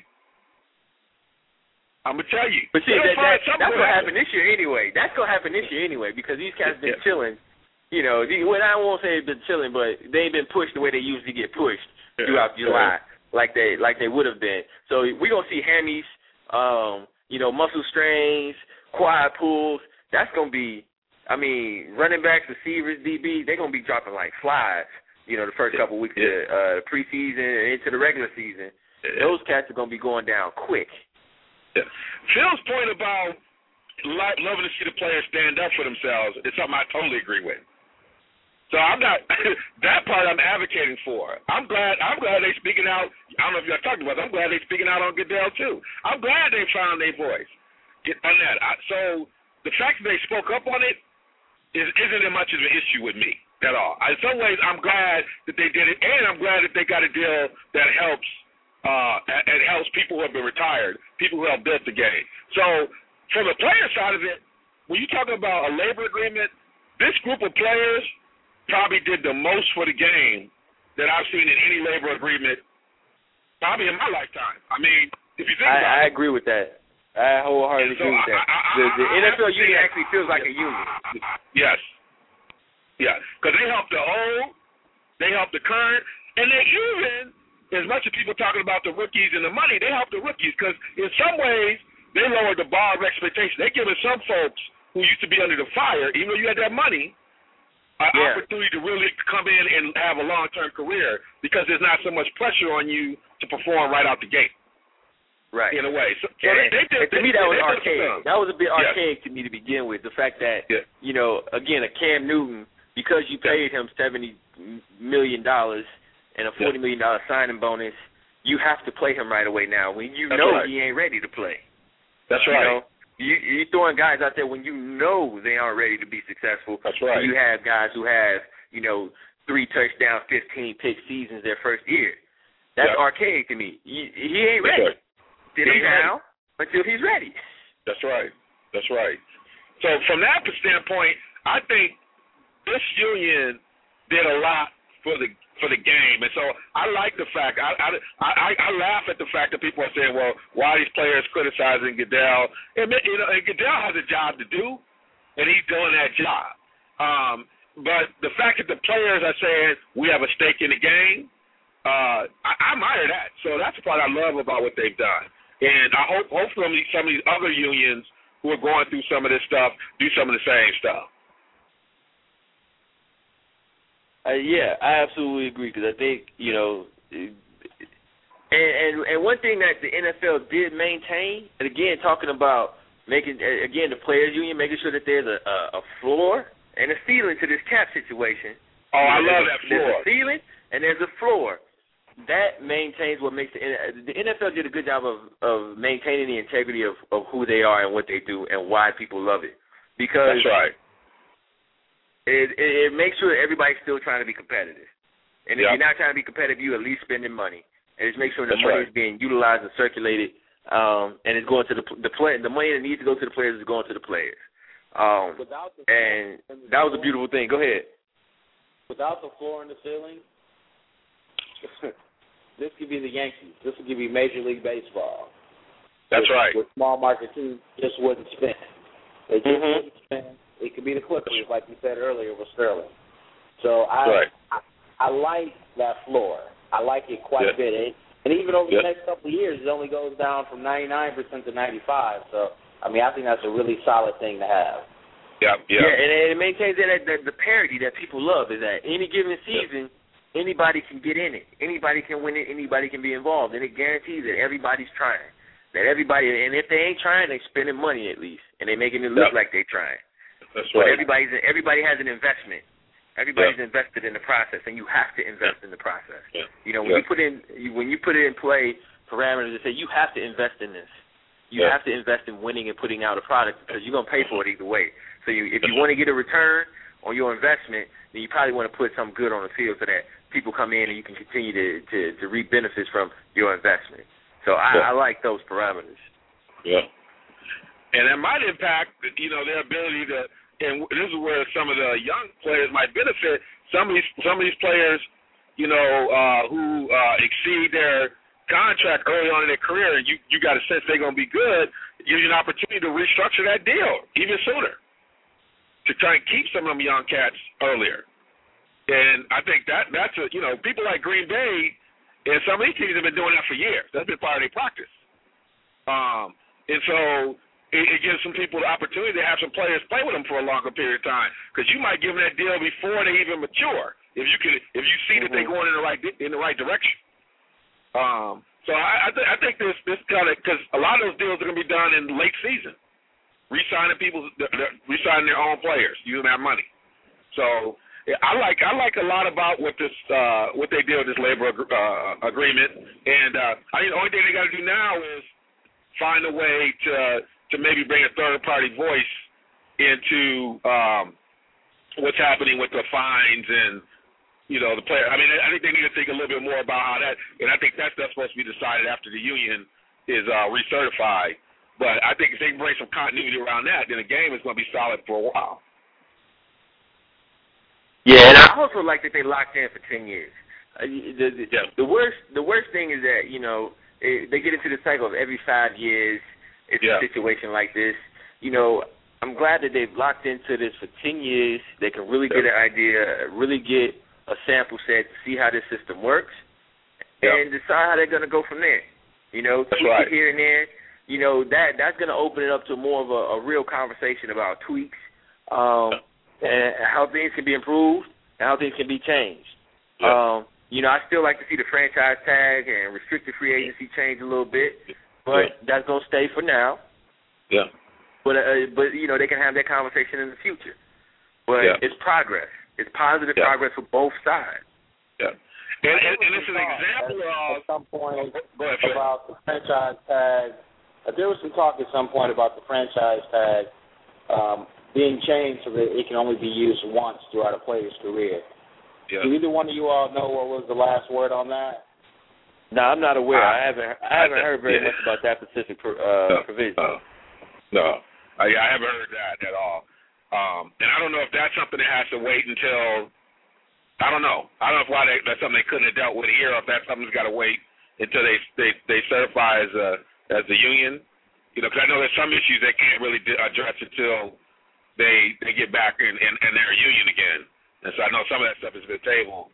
I'm going to tell you. But see, that's going to happen this year anyway. That's going to happen this year anyway because these cats been chilling. I won't say they've been chilling, but they ain't been pushed the way they usually get pushed throughout July like they would have been. So we're going to see hammies, muscle strains, quad pulls. That's going to be, running backs, receivers, DBs, they're going to be dropping like flies, the first couple weeks of preseason and into the regular season. Those cats are going to be going down quick. Yeah. Phil's point about loving to see the players stand up for themselves is something I totally agree with. So I'm not that part I'm advocating for. I'm glad they're speaking out. I don't know if y'all talking about it. I'm glad they're speaking out on Goodell too. I'm glad they found their voice on that. So the fact that they spoke up on it isn't as much of an issue with me at all. In some ways, I'm glad that they did it, and I'm glad that they got a deal that helps. It helps people who have been retired, people who have built the game. So from the player side of it, when you're talking about a labor agreement, this group of players probably did the most for the game that I've seen in any labor agreement probably in my lifetime. If you think about it. I agree with that. I wholeheartedly agree with that. The NFL union actually feels like a union. Yes. Yeah, because they help the old, they help the current, and they even, as much as people talking about the rookies and the money, they help the rookies because in some ways they lowered the bar of expectation. They're giving some folks who used to be under the fire, even though you had that money, an opportunity to really come in and have a long-term career because there's not so much pressure on you to perform right out the gate. Right. In a way. So to me, that was archaic. That was a bit archaic to me to begin with. The fact that, again, a Cam Newton, because you paid him $70 million and a $40 million signing bonus, you have to play him right away now when you know he ain't ready to play. That's right. You're throwing guys out there when you know they aren't ready to be successful. That's right. You have guys who have, 3 touchdowns, 15 pick seasons their first year. That's archaic to me. He ain't ready. Right. Sit him down until he's ready. That's right. That's right. So from that standpoint, I think this union did a lot for the game, and so I like the fact. I laugh at the fact that people are saying, "Well, why are these players criticizing Goodell?" And and Goodell has a job to do, and he's doing that job. But the fact that the players are saying we have a stake in the game, I admire that. So that's the part I love about what they've done. And I hopefully some of these other unions who are going through some of this stuff do some of the same stuff. I absolutely agree because I think, and one thing that the NFL did maintain, and again, talking about making, the players union, making sure that there's a floor and a ceiling to this cap situation. Oh, I love that floor. There's a ceiling and there's a floor. That maintains what makes the NFL did a good job of maintaining the integrity of who they are and what they do and why people love it. Because that's right. It makes sure that everybody's still trying to be competitive. And if you're not trying to be competitive, you at least spending money. And just make sure the money is being utilized and circulated, and it's going to the play. The money that needs to go to the players is going to the players. And that was a beautiful thing. Go ahead. Without the floor and the ceiling, this could be the Yankees. This could be Major League Baseball. That's right. With small market teams just wouldn't spend. They just wouldn't spend. It could be the Clippers, like you said earlier, with Sterling. So I like that floor. I like it quite a bit. And even over the next couple of years, it only goes down from 99% to 95%. So, I think that's a really solid thing to have. Yeah, and it maintains that the parity that people love is that any given season, anybody can get in it. Anybody can win it. Anybody can be involved. And it guarantees that everybody's trying. And if they ain't trying, they're spending money at least. And they're making it look like they're trying. That's right. But everybody has an investment. Everybody's invested in the process, and you have to invest in the process. Yeah. When you put it in play parameters that say you have to invest in this, you have to invest in winning and putting out a product because you're gonna pay for it either way. So if you want to get a return on your investment, then you probably want to put something good on the field so that people come in and you can continue to reap benefits from your investment. So I like those parameters. Yeah. And that might impact, their ability to, and this is where some of the young players might benefit. Some of these players, who exceed their contract early on in their career, and you got a sense they're going to be good, gives you an opportunity to restructure that deal even sooner to try and keep some of them young cats earlier. And I think that's people like Green Bay and some of these teams have been doing that for years. That's been part of their practice. And so it gives some people the opportunity to have some players play with them for a longer period of time because you might give them that deal before they even mature if you see that they're going in the right direction. So I think this kind of because a lot of those deals are going to be done in late season, re-signing their own players using that money. So I like a lot about what they did with this labor agreement, and I think the only thing they got to do now is find a way to maybe bring a third-party voice into what's happening with the fines and, the player. I think they need to think a little bit more about how that, and I think that's supposed to be decided after the union is recertified. But I think if they can bring some continuity around that, then the game is going to be solid for a while. Yeah, and I also like that they locked in for 10 years. The worst thing is that, they get into the cycle of every 5 years. It's a situation like this. I'm glad that they've locked into this for 10 years. They can really get an idea, really get a sample set to see how this system works, and decide how they're going to go from there. You know, tweak it here and there. You know, that's going to open it up to more of a real conversation about tweaks and how things can be improved and how things can be changed. You know, I still like to see the franchise tag and restricted free agency change a little bit, but that's going to stay for now. Yeah. But you know, they can have that conversation in the future. But it's progress. It's positive progress for both sides. Yeah. And it's an example of... At some point about the franchise tag. There was some talk at some point about the franchise tag being changed so that it can only be used once throughout a player's career. Yeah. Do either one of you all know what was the last word on that? No, I'm not aware. I haven't heard very much about that specific provision. No, I haven't heard that at all. And I don't know if that's something that has to wait until, I don't know. I don't know why that's something they couldn't have dealt with here, or if that's something that's got to wait until they certify as the union. You know, because I know there's some issues they can't really address until they get back in their union again. And so I know some of that stuff is at the table.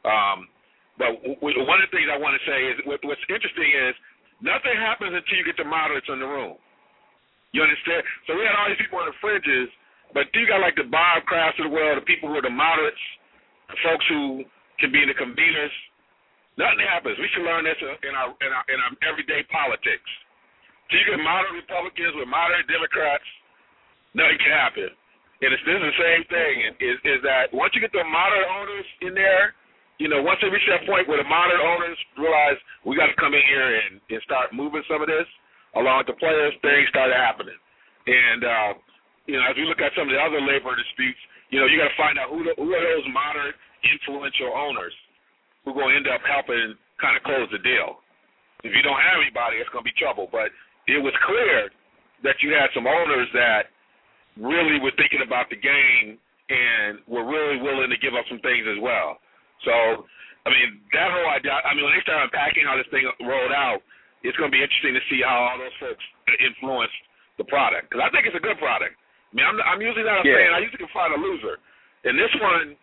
But one of the things I want to say is what's interesting is nothing happens until you get the moderates in the room. You understand? So we had all these people on the fringes, but you got like the Bob Krafts of the world, the people who are the moderates, the folks who can be the conveners. Nothing happens. We should learn this in our everyday politics. So you get moderate Republicans with moderate Democrats, nothing can happen. And this is the same thing, is that once you get the moderate owners in there, you know, once they reach that point where the moderate owners realize we got to come in here and start moving some of this, along with the players, things started happening. And, you know, as we look at some of the other labor disputes, you know, you got to find out who are those moderate, influential owners who are going to end up helping kind of close the deal. If you don't have anybody, it's going to be trouble. But it was clear that you had some owners that really were thinking about the game and were really willing to give up some things as well. So, I mean, that whole idea, I mean, when they start unpacking how this thing rolled out, it's going to be interesting to see how all those folks influenced the product. Because I think it's a good product. I mean, I'm usually not a fan. I usually can find a loser. And this one,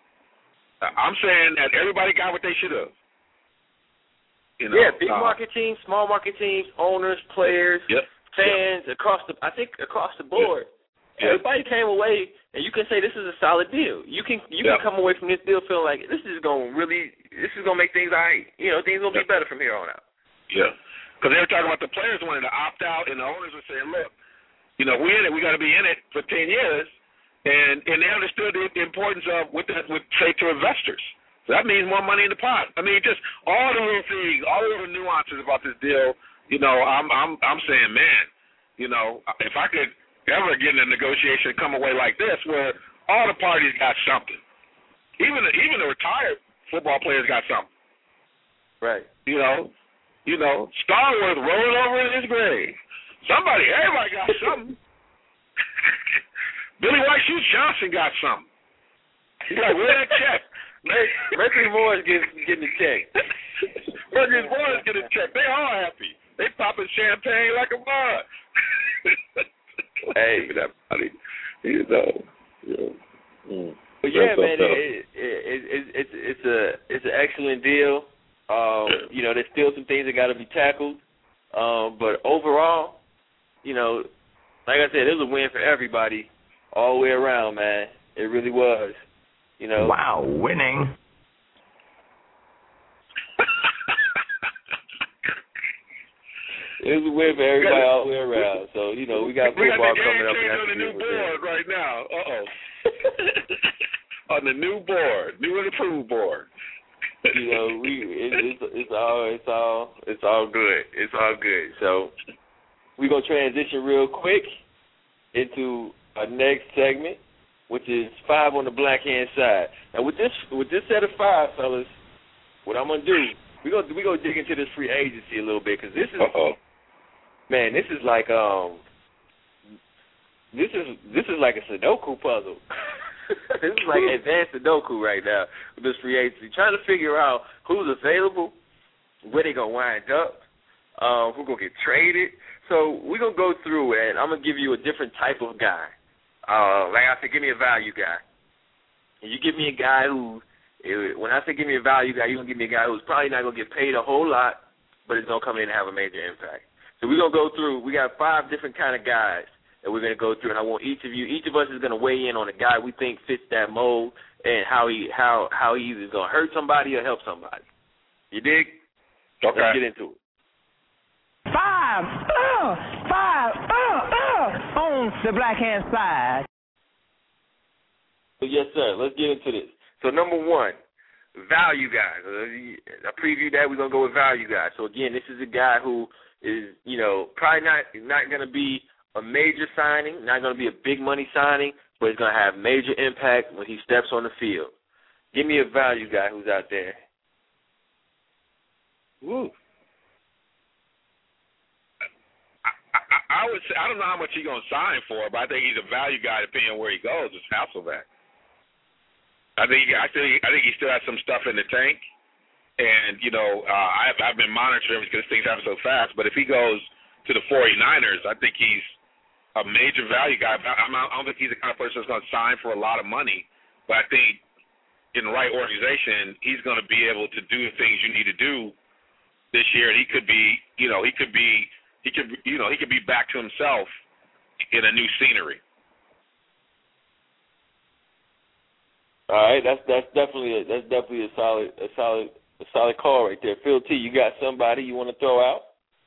I'm saying that everybody got what they should have. You know, big market teams, small market teams, owners, players, fans, across the board. Everybody came away, and you can say this is a solid deal. You can come away from this deal feeling like this is gonna make things all right. You know, things gonna be better from here on out. Yeah, because they were talking about the players wanting to opt out, and the owners were saying, look, you know, we're in it. We got to be in it for 10 years, and they understood the importance of what that would say to investors. So that means more money in the pot. I mean, just all the little things, all the little nuances about this deal. You know, I'm saying, man, you know, if I could ever get in a negotiation and come away like this where all the parties got something. Even the retired football players got something. Right. You know, Starworth rolling over in his grave. Everybody got something. Billy White Shoes Johnson got something. He's like, where's that check? Mercury Moore's getting a check. Mercury Moore's getting a check. They all happy. They popping champagne like a mud. Hey, that funny, you know. But yeah, man, it's an excellent deal. You know, there's still some things that got to be tackled, but overall, you know, like I said, it was a win for everybody, all the way around, man. It really was. You know. Wow, winning. It was a win for everybody all the way around. So, you know, we got football coming up. We got the new board right now. On the new board, new and approved board. You know, it's all good. It's all good. So we're gonna transition real quick into our next segment, which is 5 on the black hand side. Now with this set of 5, fellas, what I'm gonna do, we gonna dig into this free agency a little bit, because this is man, this is like this is like a Sudoku puzzle. This is like advanced Sudoku right now with this free agency, trying to figure out who's available, where they gonna wind up, who's gonna get traded. So we're gonna go through, and I'm gonna give you a different type of guy. like I said, give me a value guy. And you give me a guy who, when I say give me a value guy, you're going to give me a guy who's probably not going to get paid a whole lot, but is going to come in and have a major impact. So we're going to go through, we got 5 different kind of guys that we're going to go through, and I want each of us is going to weigh in on a guy we think fits that mold and how he either is going to hurt somebody or help somebody. You dig? Okay. Let's get into it. 5 on the black hand side. So yes, sir. Let's get into this. So number 1, value guys. I previewed that. We're going to go with value guys. So, again, this is a guy who is, probably not going to be a major signing, not going to be a big money signing, but it's going to have major impact when he steps on the field. Give me a value guy who's out there. Woo. I would say, I don't know how much he's going to sign for, but I think he's a value guy depending on where he goes. It's Hasselbeck. I think he still has some stuff in the tank, and I've been monitoring him because things happen so fast. But if he goes to the 49ers, I think he's a major value guy. I don't think he's the kind of person that's going to sign for a lot of money, but I think in the right organization, he's going to be able to do the things you need to do this year, and he could be back to himself in a new scenery. All right, that's definitely a solid call right there. Phil T, you got somebody you want to throw out?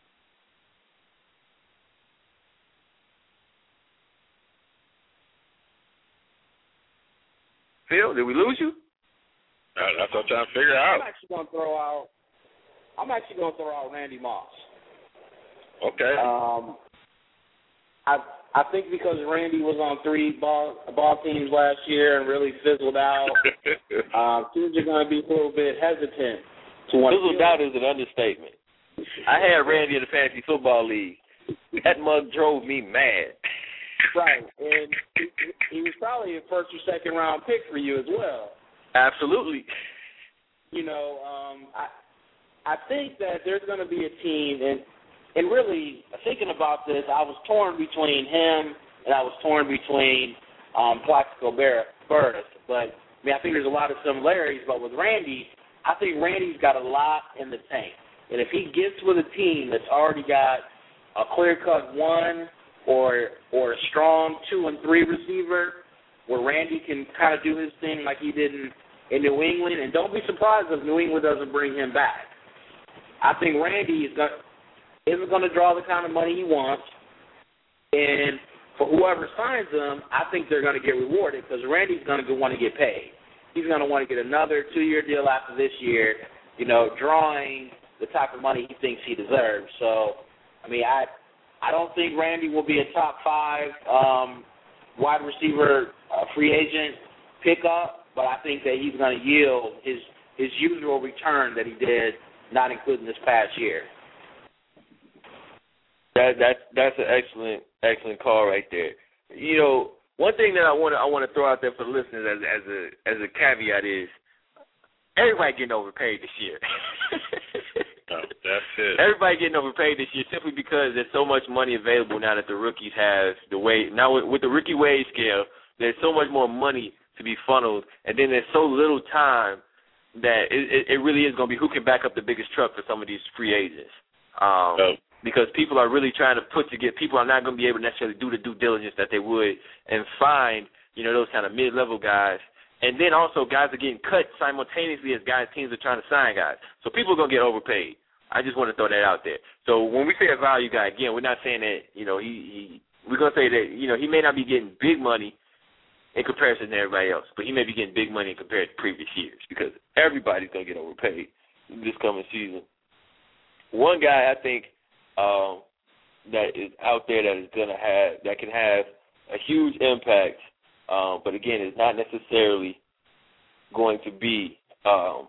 Phil, did we lose you? That's what I'm trying to figure out. I'm actually going to throw out Randy Moss. Okay. I think because Randy was on 3 ball teams last year and really fizzled out, teams are going to be a little bit hesitant to want to. Fizzled out is an understatement. I had Randy in the fantasy football league. That mug drove me mad. Right, and he was probably a 1st or 2nd round pick for you as well. Absolutely. I think that there's going to be a team, and really thinking about this, I was torn between him and I was torn between Plaxico Burress. But I think there's a lot of similarities. But with Randy, I think Randy's got a lot in the tank, and if he gets with a team that's already got a clear-cut 1 or a strong 2 and 3 receiver, where Randy can kind of do his thing like he did in New England, and don't be surprised if New England doesn't bring him back. I think Randy isn't going to draw the kind of money he wants, and for whoever signs him, I think they're going to get rewarded because Randy's going to want to get paid. He's going to want to get another 2-year deal after this year, drawing the type of money he thinks he deserves. So, I don't think Randy will be a top 5 wide receiver free agent pickup, but I think that he's going to yield his usual return that he did, not including this past year. That's an excellent call right there. One thing that I want to throw out there for the listeners as a caveat is everybody getting overpaid this year. That's it. Everybody getting overpaid this year simply because there's so much money available now that the rookies have now with the rookie wage scale, there's so much more money to be funneled, and then there's so little time that it really is going to be who can back up the biggest truck for some of these free agents. Because people are really trying to people are not going to be able to necessarily do the due diligence that they would and find, those kind of mid-level guys. And then also guys are getting cut simultaneously as teams are trying to sign guys. So people are going to get overpaid. I just want to throw that out there. So when we say a value guy, again, we're not saying that, we're going to say that, he may not be getting big money in comparison to everybody else, but he may be getting big money compared to previous years because everybody's going to get overpaid this coming season. One guy I think that is out there that can have a huge impact, but again, is not necessarily going to be kind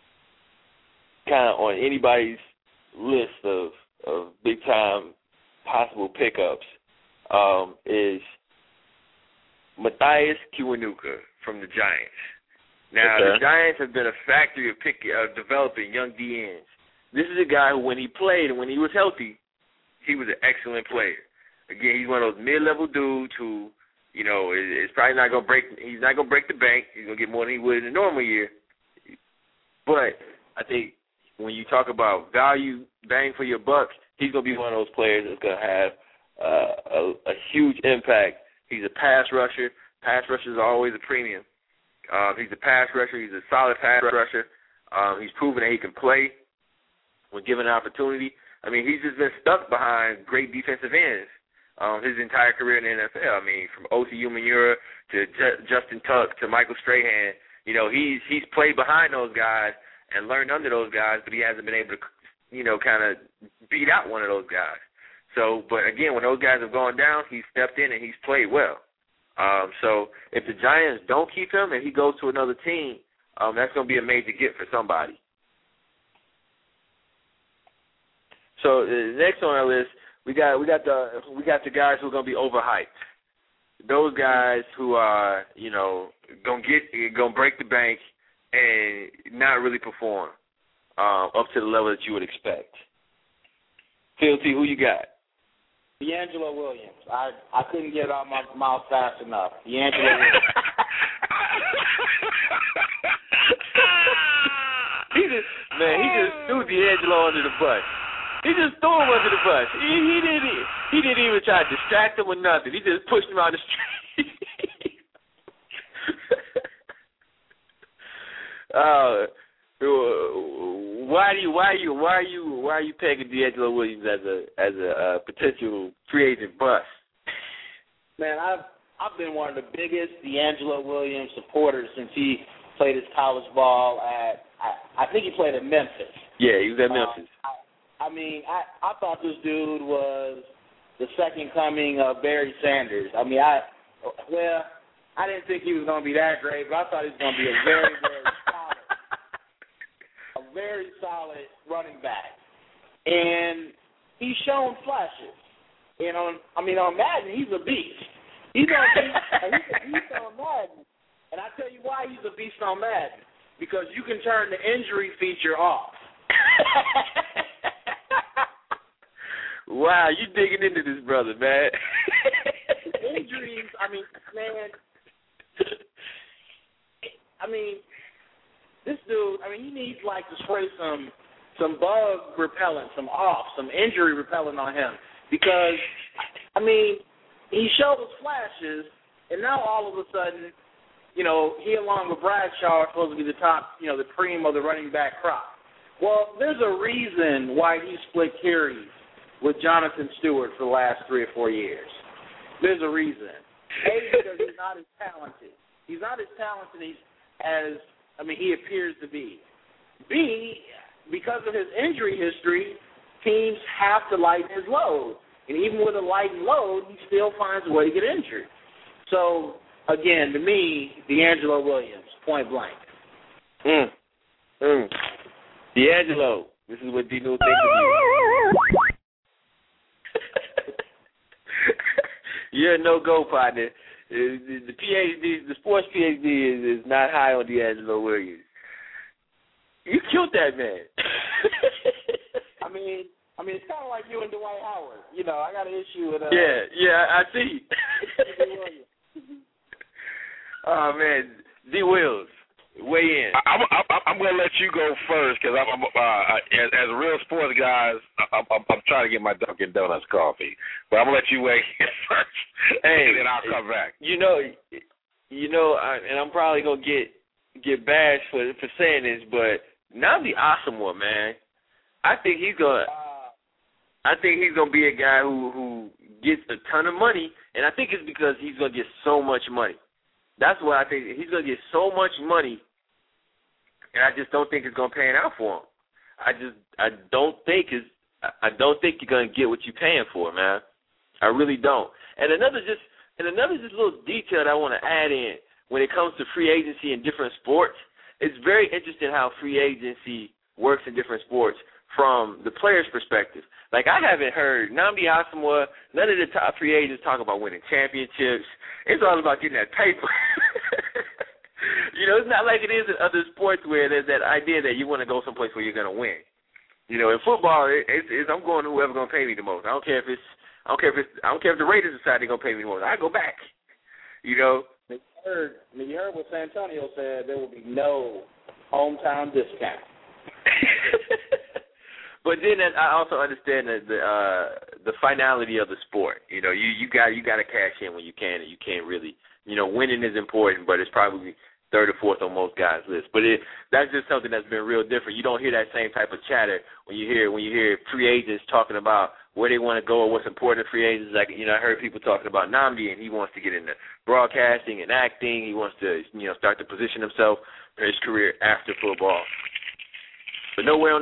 of on anybody's list of big time possible pickups, is Matthias Kiwanuka from the Giants. Now, The Giants have been a factory of developing young DNs. This is a guy who, when he played and when he was healthy, he was an excellent player. Again, he's one of those mid-level dudes who You know, it's probably not gonna break. He's not gonna break the bank. He's gonna get more than he would in a normal year. But I think when you talk about value, bang for your buck, he's gonna be one of those players that's gonna have a huge impact. He's a pass rusher. Pass rushers are always a premium. He's a pass rusher. He's a solid pass rusher. He's proven that he can play when given an opportunity. I mean, he's just been stuck behind great defensive ends his entire career in the NFL. I mean, from O.C. Umenyiora to Justin Tuck to Michael Strahan, you know, he's played behind those guys and learned under those guys, but he hasn't been able to, you know, kind of beat out one of those guys. So, but again, when those guys have gone down, he's stepped in and he's played well. So if the Giants don't keep him and he goes to another team, that's going to be a major get for somebody. So next on our list, we got the guys who are going to be overhyped. Those guys who are, you know, gonna break the bank and not really perform up to the level that you would expect. Phil T, who you got? DeAngelo Williams. I couldn't get it out my mouth fast enough. DeAngelo Williams. he just threw DeAngelo under the bus. He just threw him under the bus. He didn't even try to distract him or nothing. He just pushed him out the street. Why are you pegging DeAngelo Williams as a potential free agent bust? Man, I've been one of the biggest DeAngelo Williams supporters since he played his college ball at. I think he played at Memphis. Yeah, he was at Memphis. I thought this dude was the second coming of Barry Sanders. I mean, I didn't think he was going to be that great, but I thought he was going to be a very, very solid running back. And he's shown flashes. And on Madden, he's a beast. He's a beast on Madden. And I tell you why he's a beast on Madden. Because you can turn the injury feature off. Wow, you digging into this brother, man. Injuries, this dude, he needs to spray some bug repellent, some injury repellent on him. Because, he shows flashes, and now all of a sudden, he along with Bradshaw are supposed to be the top, the cream of the running back crop. Well, there's a reason why he split carries with Jonathan Stewart for the last 3 or 4 years. There's a reason. A, because he's not as talented. He's not as talented as he appears to be. B, because of his injury history, teams have to lighten his load. And even with a lightened load, he still finds a way to get injured. So, again, to me, DeAngelo Williams, point blank. DeAngelo, this is what D-New thinks of you. You're a no-go, partner. The PhD, the sports PhD is not high on DeAngelo Williams. You killed that man. It's kind of like you and Dwight Howard. I got an issue with Yeah, I see. Oh, man. D. Wills, weigh in. I'm going to let you go first because as a real sports guy, I'm trying to get my Dunkin' Donuts coffee. But I'm going to let you weigh in first, and then I'll come back. And I'm probably going to get bashed for saying this, but Nnamdi Asomugha, man, I think he's going to be a guy who gets a ton of money, and I think it's because he's going to get so much money. That's what I think. He's going to get so much money, and I just don't think it's going to pan out for him. I don't think you're going to get what you're paying for, man. I really don't. And another little detail that I want to add in when it comes to free agency in different sports, it's very interesting how free agency works in different sports from the player's perspective. Like, I haven't heard Nnamdi Asomugha, none of the top free agents talk about winning championships. It's all about getting that paper. It's not like it is in other sports where there's that idea that you want to go someplace where you're going to win. In football, it's I'm going to whoever's going to pay me the most. I don't care if the Raiders decide they're going to pay me the most. I go back. You know? You heard what Santonio said. There will be no hometown discount. But then I also understand that the finality of the sport. You know, you got to cash in when you can, and you can't really. You know, winning is important, but it's probably third or fourth on most guys' list. But that's just something that's been real different. You don't hear that same type of chatter when you hear free agents talking about where they want to go or what's important to free agents. Like, you know, I heard people talking about Nnamdi, and he wants to get into broadcasting and acting. He wants to, you know, start to position himself for his career after football. But nowhere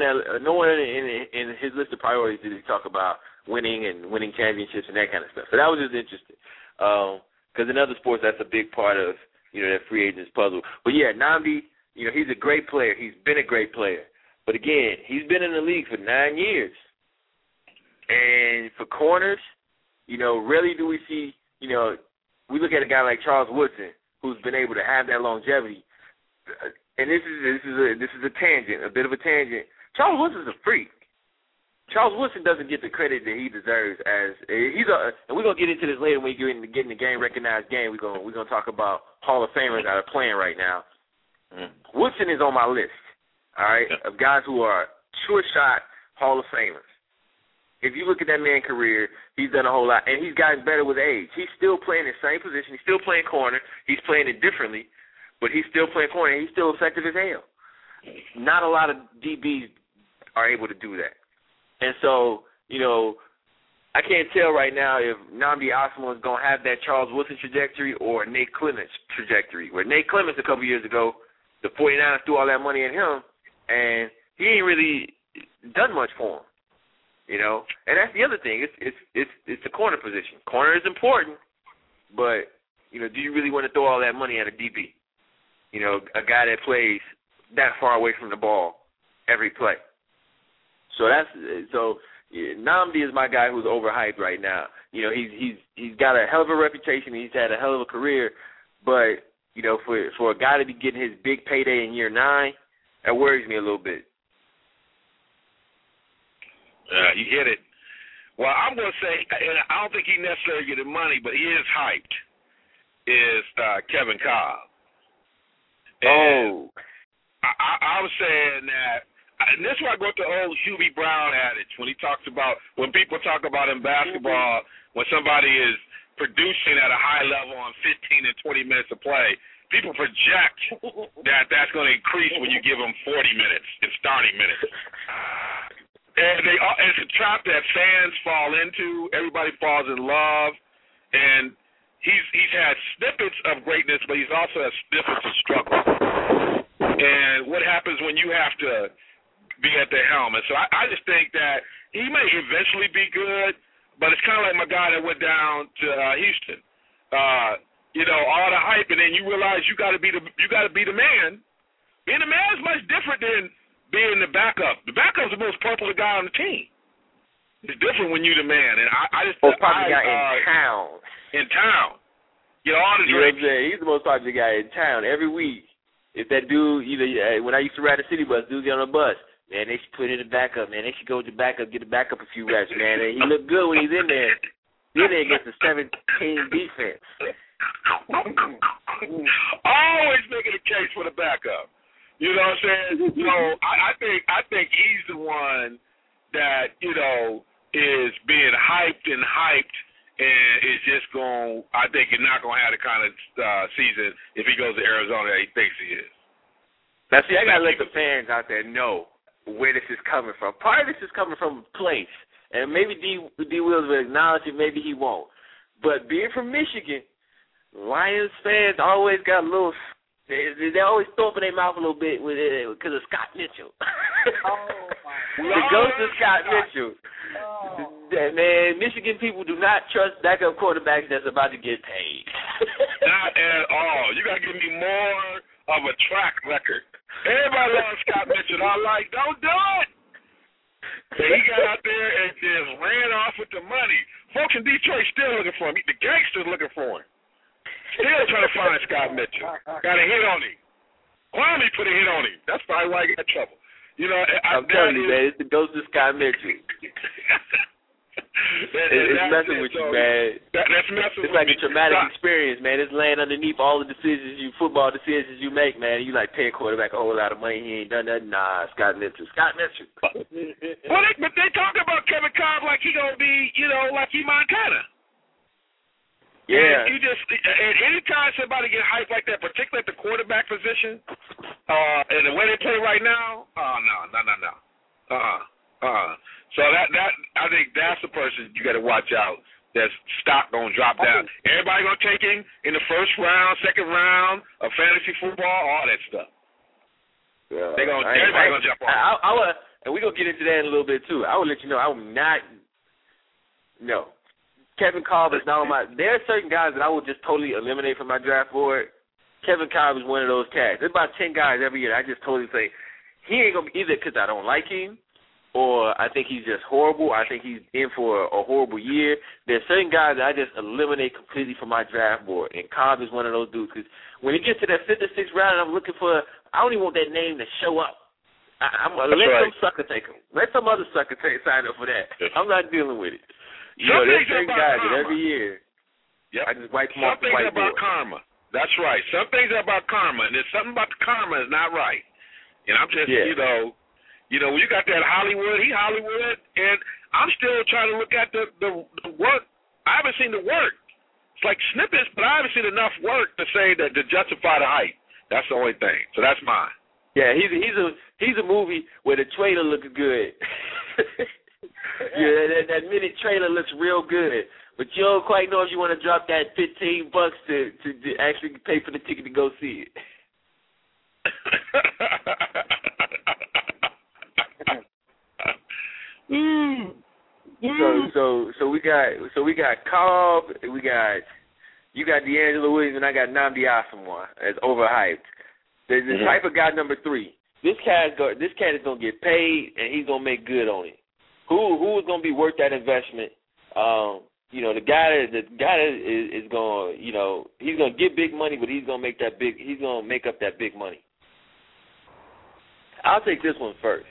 in his list of priorities did he talk about winning and winning championships and that kind of stuff. So that was just interesting. Because in other sports, that's a big part of, you know, that free agents puzzle. But, yeah, Nnamdi, you know, he's a great player. He's been a great player. But, again, he's been in the league for 9 years. And for corners, you know, rarely do we see, you know, we look at a guy like Charles Woodson, who's been able to have that longevity. And this is a tangent, a bit of a tangent. Charles Woodson's a freak. Charles Woodson doesn't get the credit that he deserves as and we're gonna get into this later when we get in the game recognized game. We're gonna talk about Hall of Famers that are playing right now. Woodson is on my list, all right, of guys who are sure shot Hall of Famers. If you look at that man's career, he's done a whole lot, and he's gotten better with age. He's still playing the same position. He's still playing corner. He's playing it differently, but he's still playing corner. And he's still effective as hell. Not a lot of DBs are able to do that. And so, you know, I can't tell right now if Nnamdi Asomugha is going to have that Charles Woodson trajectory or Nate Clements trajectory. Where Nate Clements a couple years ago, the 49ers threw all that money at him, and he ain't really done much for him. You know, and that's the other thing. It's the corner position. Corner is important, but, you know, do you really want to throw all that money at a DB? You know, a guy that plays that far away from the ball every play. So Nnamdi is my guy who's overhyped right now. You know, he's got a hell of a reputation. He's had a hell of a career, but, you know, for a guy to be getting his big payday in year 9, that worries me a little bit. You hit it. Well, I'm going to say, and I don't think he necessarily get the money, but he is hyped, is Kevin Kolb. And I was saying that, and this is where I go to the old Hubie Brown adage when he talks about, when people talk about in basketball, when somebody is producing at a high level on 15 and 20 minutes of play, people project that that's going to increase when you give them 40 minutes in starting minutes. And it's a trap that fans fall into. Everybody falls in love, and he's had snippets of greatness, but he's also had snippets of struggle. And what happens when you have to be at the helm? And so I just think that he may eventually be good, but it's kind of like my guy that went down to Houston. You know, all the hype, and then you realize you got to be the man. Being the man is much different than being the backup. The backup's the most popular guy on the team. It's different when you're the man. And I just popular guy in town. In town. You know, all the drinks. He's the most popular guy in town every week. If that dude, when I used to ride the city bus, dudes get on the bus, man, they should put in the backup, man. They should go with the backup, get the backup a few reps, man. And he look good when he's in there. He's in there against the 7-team defense. Always making a case for the backup. You know what I'm saying? So I think he's the one that, you know, is being hyped, and is just going, I think he's not going to have the kind of season if he goes to Arizona that he thinks he is. Now, see, I got to let the fans out there know where this is coming from. Part of this is coming from a place, and maybe D. Wills will acknowledge it, maybe he won't. But being from Michigan, Lions fans always got a little... They always throw up in their mouth a little bit because of Scott Mitchell. The ghost of Scott Mitchell. Man, Michigan people do not trust backup quarterbacks that's about to get paid. Not at all. You got to give me more of a track record. Everybody loves Scott Mitchell. I'm like, don't do it. And he got out there and just ran off with the money. Folks in Detroit still looking for him. The gangsters looking for him. Still trying to find Scott Mitchell. Got a hit on him. Kwame put a hit on him. That's probably why he got trouble. You know, I'm telling you, man, it's the ghost of Scott Mitchell. It's messing with you, man. That's messing it's with like me. a traumatic experience, man. It's laying underneath all the football decisions you make, man. You like pay a quarterback a whole lot of money. He ain't done nothing. Nah, Scott Mitchell. But they talk about Kevin Cobb like he gonna be, like he Montana. Yeah. And anytime somebody get hyped like that, particularly at the quarterback position, and the way they play right now, no. So that I think that's the person you got to watch out. That stock gonna drop down. Everybody gonna take him in the first round, second round of fantasy football, all that stuff. Everybody gonna jump on. And we're gonna get into that in a little bit too. I will let you know I will not. No, Kevin Cobb is not on my. There are certain guys that I will just totally eliminate from my draft board. Kevin Cobb is one of those cats. There's about 10 guys every year. I just totally say he ain't gonna be either because I don't like him. Or I think he's just horrible. I think he's in for a horrible year. There's certain guys that I just eliminate completely from my draft board, and Cobb is one of those dudes. Because when it gets to that 5th or 6th round, I'm looking for. I don't even want that name to show up. Let some sucker take him. Let some other sucker sign up for that. I'm not dealing with it. There's certain guys that every year. Yep. I just wipe them off the whiteboard. Some things whiteboard. about karma. That's right. Some things are about karma, and there's something about the karma is not right. And I'm just, when you got that Hollywood, he Hollywood, and I'm still trying to look at the work. I haven't seen the work. It's like snippets, but I haven't seen enough work to say that to justify the hype. That's the only thing. So that's mine. Yeah, he's a movie where the trailer looks good. that minute trailer looks real good, but you don't quite know if you want to drop that $15 to actually pay for the ticket to go see it. So we got Cobb, you got D'Angelo Williams, and I got Nnamdi Asomugha as overhyped. The type of guy number 3. This cat is gonna get paid, and he's gonna make good on it. Who is gonna be worth that investment? The guy that is gonna, he's gonna get big money, but he's gonna make up that big money. I'll take this one first.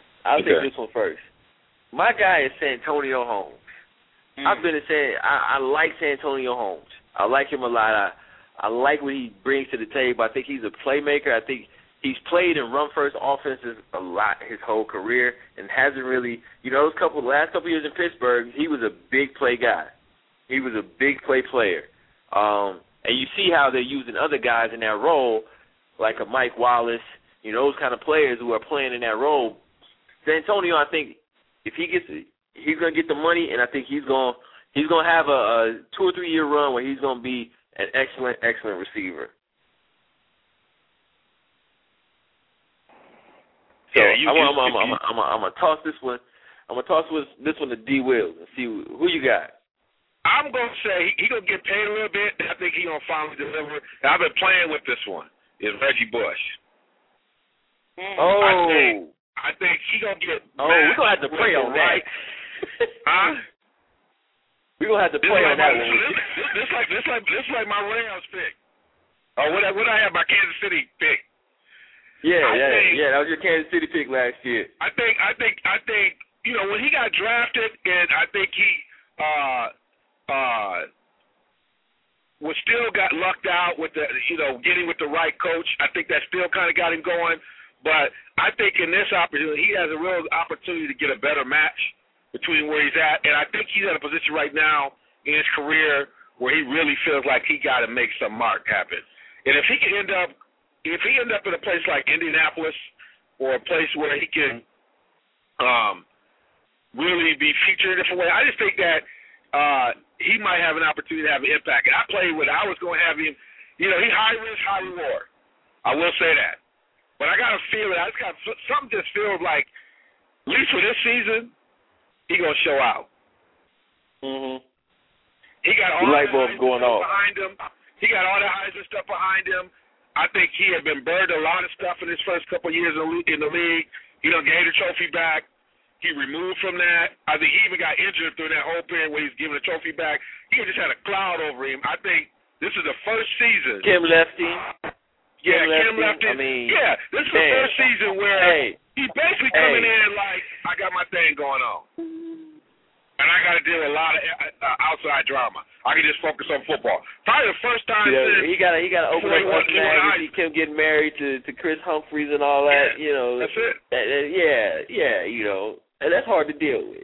My guy is Santonio Holmes. I've been saying I like Santonio Holmes. I like him a lot. I like what he brings to the table. I think he's a playmaker. I think he's played in run-first offenses a lot his whole career and hasn't really, last couple years in Pittsburgh, he was a big play guy. He was a big play player. And you see how they're using other guys in that role, like a Mike Wallace, those kind of players who are playing in that role. Santonio, I think, if he gets it, he's gonna get the money, and I think he's gonna have a 2 or 3 year run where he's gonna be an excellent receiver. So I'm gonna toss this one. I'm gonna toss this one to D. Wills and see who you got. I'm gonna say he gonna get paid a little bit. I think he gonna finally deliver. I've been playing with this one. Is Reggie Bush. I think he gonna get. We're gonna have to play on that. Huh? We're gonna have to play on that one. This like my Rams pick. Or what I have my Kansas City pick. Yeah. That was your Kansas City pick last year. I think when he got drafted, and I think he was still got lucked out with the getting with the right coach. I think that still kind of got him going. But I think in this opportunity, he has a real opportunity to get a better match between where he's at. And I think he's at a position right now in his career where he really feels like he got to make some mark happen. And if he end up in a place like Indianapolis or a place where he can really be featured in a different way, I just think that he might have an opportunity to have an impact. And I was going to have him, he high risk, high reward. I will say that. But I got a feeling, something just feels like, at least for this season, he gonna show out. Mhm. He got all the light bulbs going off behind him. He got all the Heisman stuff behind him. I think he had been burned a lot of stuff in his first couple of years in the league. He done gave the trophy back. He removed from that. I think he even got injured through that whole period where he's giving the trophy back. He just had a cloud over him. I think this is the first season. Kim left him. Yeah, Kim left him. This is the first season where he basically coming in like, I got my thing going on. and I got to deal with a lot of outside drama. I can just focus on football. Probably the first time he got to open up and see Kim getting married to Chris Humphries and all that. Yeah, you know, that's it. Yeah, you know, and that's hard to deal with.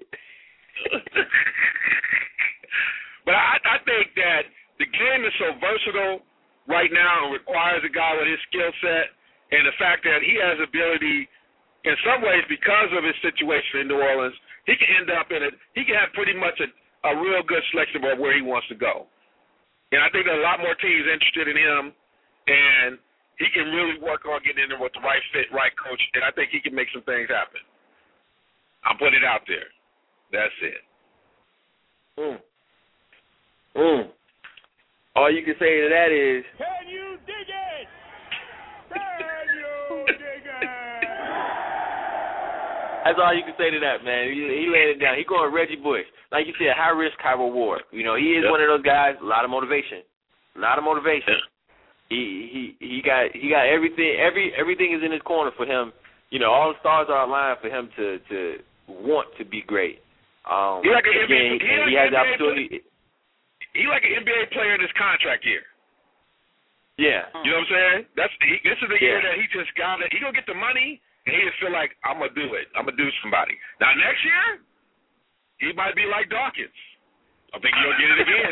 But I think that the game is so versatile right now and requires a guy with his skill set, and the fact that he has ability in some ways because of his situation in New Orleans. He can end up in it. He can have pretty much a real good selection of where he wants to go. And I think there are a lot more teams interested in him, and he can really work on getting in there with the right fit, right coach, and I think he can make some things happen. I'll put it out there. That's it. All you can say to that is, can you dig it? Can you dig it? That's all you can say to that, man. He laying it down. He going Reggie Bush. Like you said, high risk, high reward. You know, he is one of those guys, a lot of motivation. He got everything. Everything is in his corner for him. You know, all the stars are aligned for him to want to be great. He has the opportunity. He's like an NBA player in his contract year. Yeah. You know what I'm saying? This is the year that he just got it. He gonna get the money. And he just feel like, I'm going to do it. I'm going to do somebody. Now, next year, he might be like Dawkins. I think he'll get it again.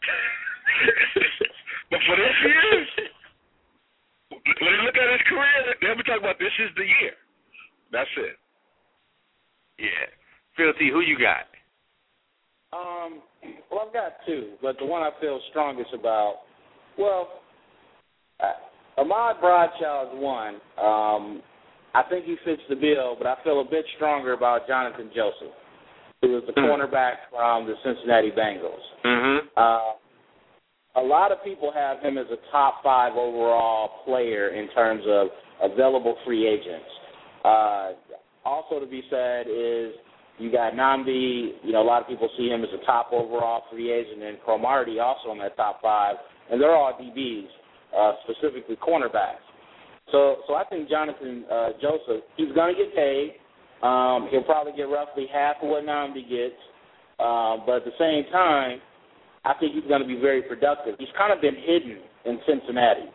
But for this year, when you look at his career, they'll be talking about this is the year. That's it. Yeah. Phil T., who you got? Well, I've got two, but the one I feel strongest about, Ahmad Bradshaw is one. I think he fits the bill, but I feel a bit stronger about Jonathan Joseph, who is the cornerback from the Cincinnati Bengals. A lot of people have him as a top 5 overall player in terms of available free agents. Also to be said is you got Nnamdi. You know, a lot of people see him as a top overall free agent, and Cromartie also in that top 5, and they're all DBs, specifically cornerbacks. So I think Jonathan Joseph, he's going to get paid. He'll probably get roughly half of what Nnamdi gets. But at the same time, I think he's going to be very productive. He's kind of been hidden in Cincinnati.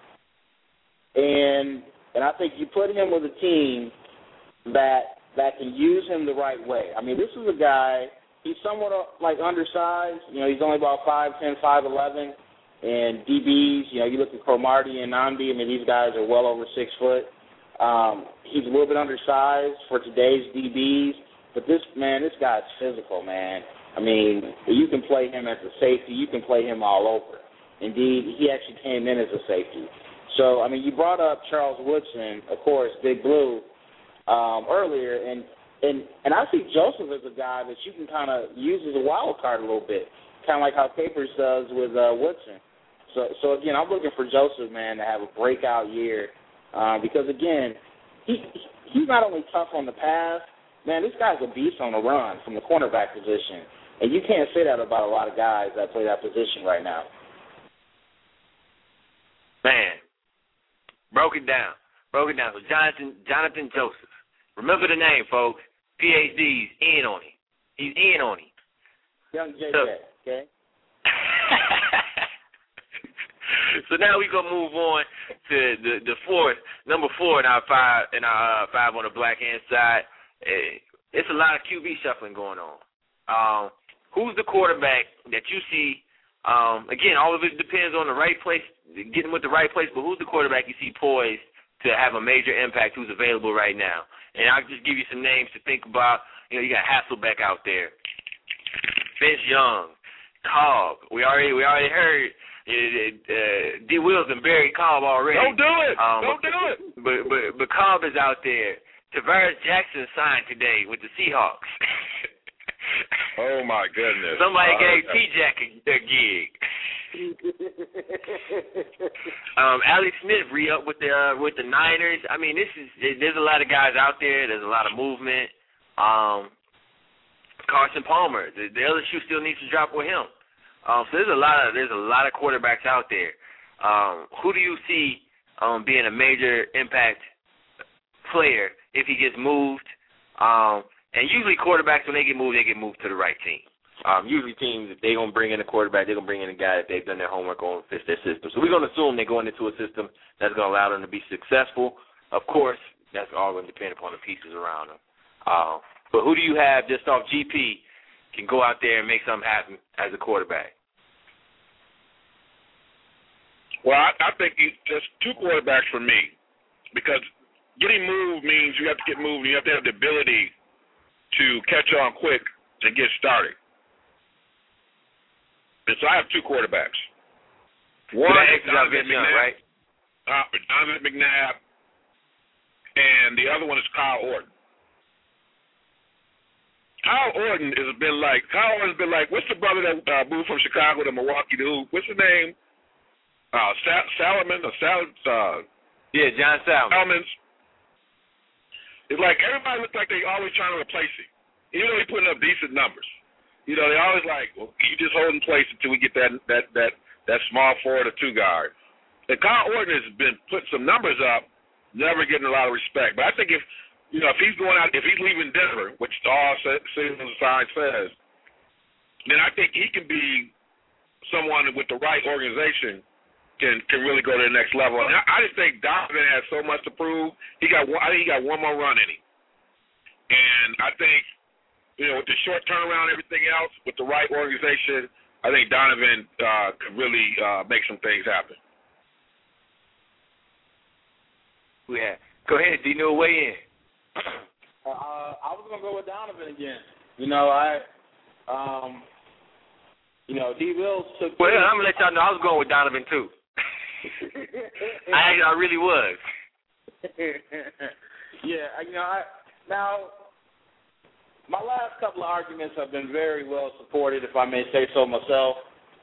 And I think you put him with a team that can use him the right way. I mean, this is a guy, he's somewhat like undersized. You know, he's only about 5'10", 5'11". And DBs, you know, you look at Cromartie and Nnamdi, I mean, these guys are well over 6 foot. He's a little bit undersized for today's DBs, but this guy's physical, man. I mean, you can play him as a safety. You can play him all over. Indeed, he actually came in as a safety. So, I mean, you brought up Charles Woodson, of course, Big Blue, earlier, and I see Joseph as a guy that you can kind of use as a wild card a little bit, kind of like how Capers does with Woodson. So again, I'm looking for Joseph, man, to have a breakout year because, again, he's not only tough on the pass, man, this guy's a beast on the run from the cornerback position. And you can't say that about a lot of guys that play that position right now. Man, broke it down. So Jonathan Joseph. Remember the name, folks. PhD's in on him. He's in on him. Young JJ, okay? So now we gonna move on to the fourth, number 4 in our five on the black hand side. It's a lot of QB shuffling going on. Who's the quarterback that you see? Again, all of it depends on the right place, getting with the right place. But who's the quarterback you see poised to have a major impact? Who's available right now? And I'll just give you some names to think about. You know, you got Hasselbeck out there, Vince Young, Cobb. We already heard. D. Wills and Barry Cobb already. Don't do it. Don't do it. But Cobb is out there. Tavares Jackson signed today with the Seahawks. Oh my goodness! Somebody gave T-Jack a gig. Alex Smith re-up with the Niners. I mean, there's a lot of guys out there. There's a lot of movement. Carson Palmer, the other shoe still needs to drop with him. So there's a lot of quarterbacks out there. Who do you see being a major impact player if he gets moved? And usually quarterbacks, when they get moved to the right team. Usually teams, if they're going to bring in a quarterback, they're going to bring in a guy that they've done their homework on, fits their system. So we're going to assume they're going into a system that's going to allow them to be successful. Of course, that's all going to depend upon the pieces around them. But who do you have just off GP can go out there and make something happen as a quarterback? Well, I think there's two quarterbacks for me, because getting moved means you have to get moved. You have to have the ability to catch on quick and get started. And so I have two quarterbacks. One is Donovan McNabb, right? Donovan McNabb, and the other one is Kyle Orton. Kyle Orton has been like, what's the brother that moved from Chicago to Milwaukee? What's his name? Salomon or John Salmon. It's like everybody looks like they always trying to replace him, even though he's putting up decent numbers. You know, they always like, well, you just hold in place until we get that small forward or two guard. And Kyle Orton has been putting some numbers up, never getting a lot of respect. But I think if he's going out, if he's leaving Denver, which all signals sign says, then I think he can be someone with the right organization can really go to the next level. And I just think Donovan has so much to prove. I think he got one more run in him. And I think, with the short turnaround and everything else, with the right organization, I think Donovan could really make some things happen. Yeah. Go ahead, Dino, weigh in. I was going to go with Donovan again. D. Wills took... Well, I'm going to let y'all know I was going with Donovan, too. I really was. Yeah, now, my last couple of arguments have been very well supported, if I may say so myself.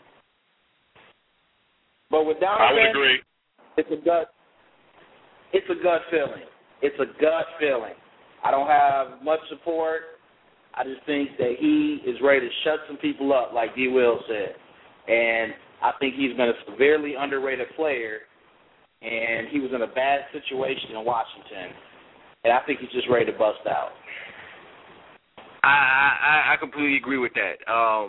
But with Donovan, I would agree. It's a gut feeling. It's a gut feeling. I don't have much support. I just think that he is ready to shut some people up, like D. Will said. And I think he's been a severely underrated player, and he was in a bad situation in Washington. And I think he's just ready to bust out. I completely agree with that. I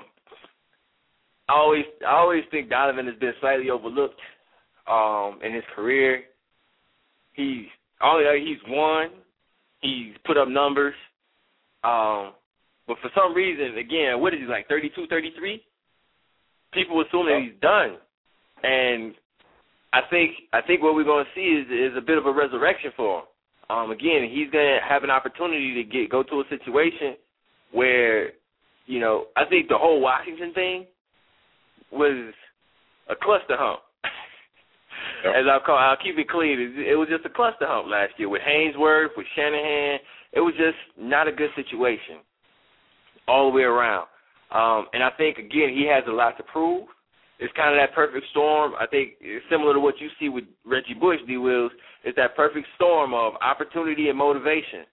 always think Donovan has been slightly overlooked in his career. He's won. He's put up numbers. But for some reason, again, what is he, like 32, 33? People assume that he's done. And I think what we're going to see is a bit of a resurrection for him. Again, he's going to have an opportunity to go to a situation where, I think the whole Washington thing was a cluster hump. Yep. As I'll keep it clean, it was just a cluster hump last year with Hainsworth, with Shanahan. It was just not a good situation all the way around. And I think, again, he has a lot to prove. It's kind of that perfect storm. I think it's similar to what you see with Reggie Bush, D. Wills. It's that perfect storm of opportunity and motivation.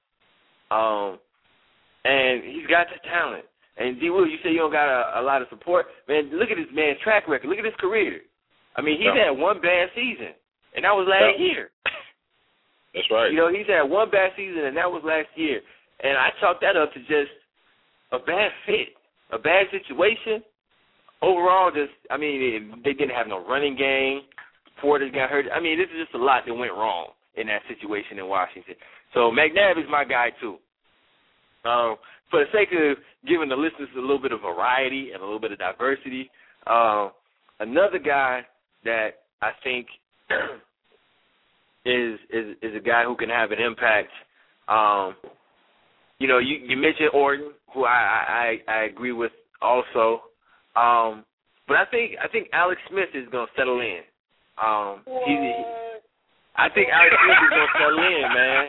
And he's got the talent. And D. Wills, you say you don't got a lot of support. Man, look at this man's track record. Look at his career. I mean, he's had one bad season, and that was last year. That's right. He's had one bad season, and that was last year. And I chalk that up to just a bad fit, a bad situation. Overall, they didn't have no running game. Porter got hurt. I mean, this is just a lot that went wrong in that situation in Washington. So McNabb is my guy, too. For the sake of giving the listeners a little bit of variety and a little bit of diversity, another guy that I think is a guy who can have an impact. You mentioned Orton, who I agree with also. But I think Alex Smith is going to settle in. I think Alex Smith is going to settle in, man.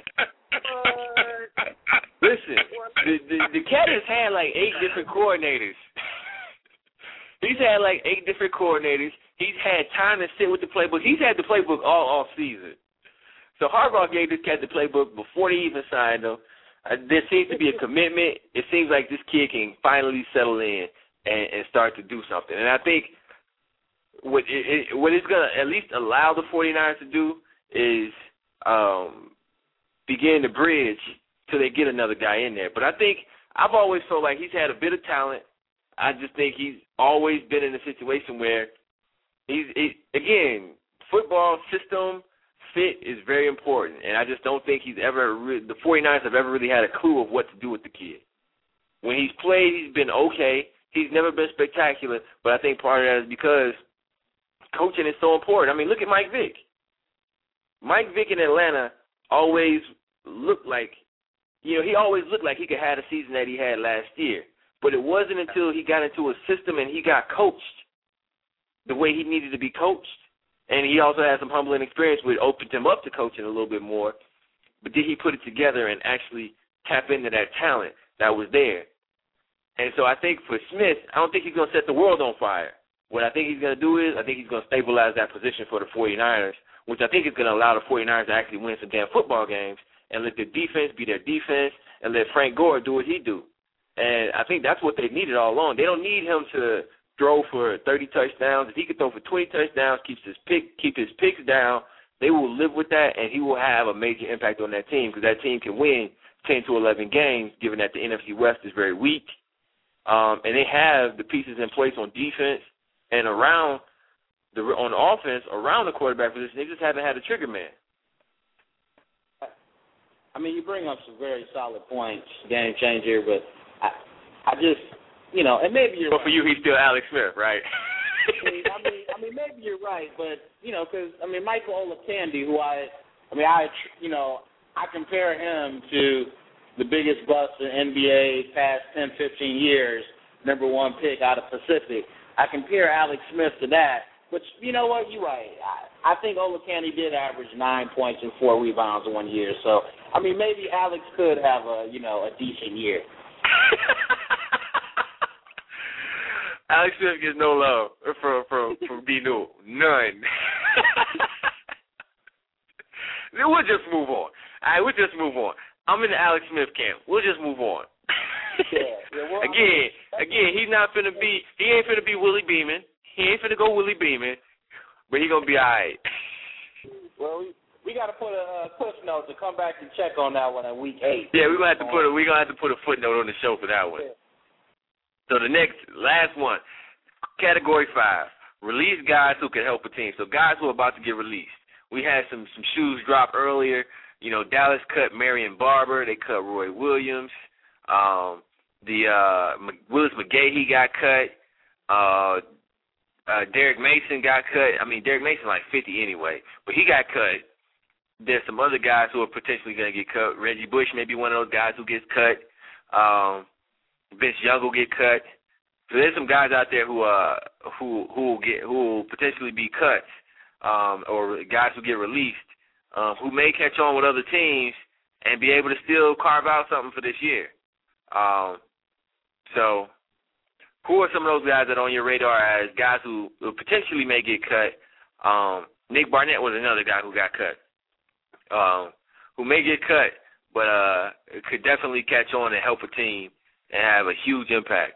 Listen, the cat has had like 8 different coordinators. He's had like 8 different coordinators. He's had time to sit with the playbook. He's had the playbook all season. So Harbaugh gave this cat the playbook before they even signed him. There seems to be a commitment. It seems like this kid can finally settle in and start to do something. And I think what it's going to at least allow the 49ers to do is begin to bridge till they get another guy in there. But I think I've always felt like he's had a bit of talent. I just think he's always been in a situation where again, football system fit is very important, and I just don't think the 49ers have ever really had a clue of what to do with the kid. When he's played, he's been okay. He's never been spectacular, but I think part of that is because coaching is so important. I mean, look at Mike Vick. Mike Vick in Atlanta always looked like, he always looked like he could have the season that he had last year. But it wasn't until he got into a system and he got coached the way he needed to be coached. And he also had some humbling experience which opened him up to coaching a little bit more. But did he put it together and actually tap into that talent that was there? And so I think for Smith, I don't think he's going to set the world on fire. What I think he's going to do is I think he's going to stabilize that position for the 49ers, which I think is going to allow the 49ers to actually win some damn football games and let their defense be their defense and let Frank Gore do what he do. And I think that's what they needed all along. They don't need him to throw for 30 touchdowns. If he could throw for 20 touchdowns, keep his picks down, they will live with that, and he will have a major impact on that team because that team can win 10 to 11 games, given that the NFC West is very weak. And they have the pieces in place on defense and on offense around the quarterback position. They just haven't had a trigger man. I mean, you bring up some very solid points, game changer, but I just, and maybe you're But for you, he's still Alex Smith, right? I mean, maybe you're right, but, because, Michael Olakandi, who I compare him to the biggest bust in NBA past 10, 15 years, number one pick out of Pacific. I compare Alex Smith to that, but you know what? You're right. I think Olakandi did average 9 points and 4 rebounds in 1 year. So, maybe Alex could have a decent year. Alex Smith gets no love from B-New. None. We'll just move on. All right, we'll just move on. I'm in the Alex Smith camp. We'll just move on. Again, he ain't finna be Willie Beeman. He ain't finna go Willie Beeman, but he gonna be all right. Well, we got to put a cliff note to come back and check on that one at week 8. Yeah, we're gonna have to put a footnote on the show for that one. Yeah. So the last one, category 5, release guys who can help a team. So guys who are about to get released. We had some shoes drop earlier. Dallas cut Marion Barber. They cut Roy Williams. Willis McGahee got cut. Derek Mason got cut. Derek Mason like 50 anyway, but he got cut. There's some other guys who are potentially going to get cut. Reggie Bush may be one of those guys who gets cut. Vince Young will get cut. So there's some guys out there who will potentially be cut, or guys who get released, who may catch on with other teams and be able to still carve out something for this year. So who are some of those guys that are on your radar as guys who potentially may get cut? Nick Barnett was another guy who got cut, who may get cut, but could definitely catch on and help a team and have a huge impact.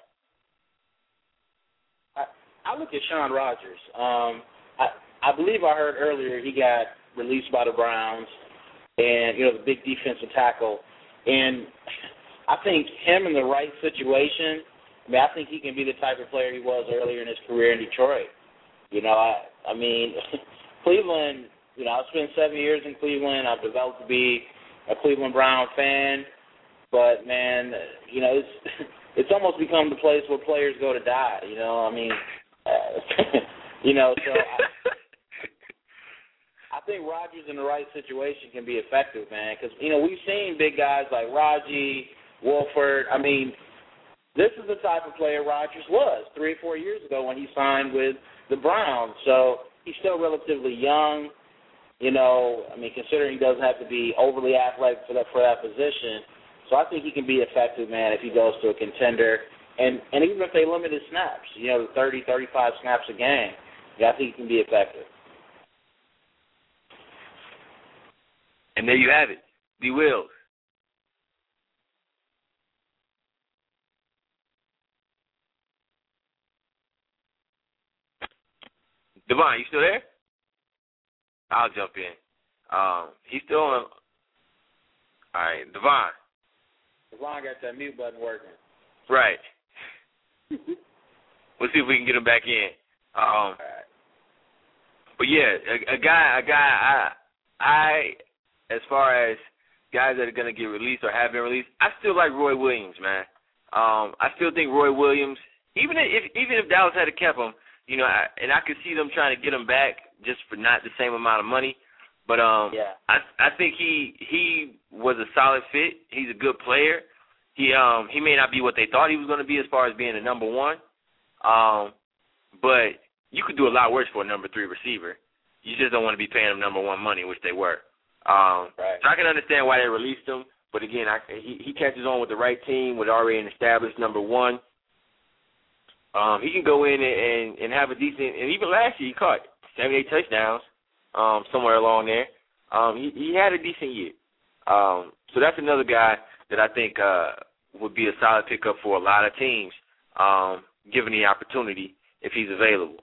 I look at Sean Rogers. I believe I heard earlier he got released by the Browns, and the big defensive tackle. And I think him in the right situation, I think he can be the type of player he was earlier in his career in Detroit. Cleveland. I've spent 7 years in Cleveland. I've developed to be a Cleveland Brown fan. But, man, it's almost become the place where players go to die, so I think Rodgers in the right situation can be effective, man, because, we've seen big guys like Raji, Wolford. This is the type of player Rodgers was 3 or 4 years ago when he signed with the Browns. So he's still relatively young, considering he doesn't have to be overly athletic for that position. So I think he can be effective, man, if he goes to a contender. And even if they limit his snaps, the 30, 35 snaps a game, I think he can be effective. And there you have it, D. Wills. Devon, you still there? I'll jump in. He's still on. All right, Devon. As long as I got that mute button working. Right. We'll see if we can get him back in. All right. But yeah, a guy. I, as far as guys that are gonna get released or have been released, I still like Roy Williams, man. I still think Roy Williams, even if Dallas had kept him, you know, and I could see them trying to get him back just for not the same amount of money. But yeah. I think he was a solid fit. He's a good player. He may not be what they thought he was going to be as far as being a number one, but you could do a lot worse for a number 3 receiver. You just don't want to be paying him number 1 money, which they were. Right. So I can understand why they released him, but again, he catches on with the right team with already an established number 1. He can go in and have a decent, and even last year he caught 78 touchdowns, somewhere along there. He had a decent year. So that's another guy that I think would be a solid pickup for a lot of teams, given the opportunity if he's available.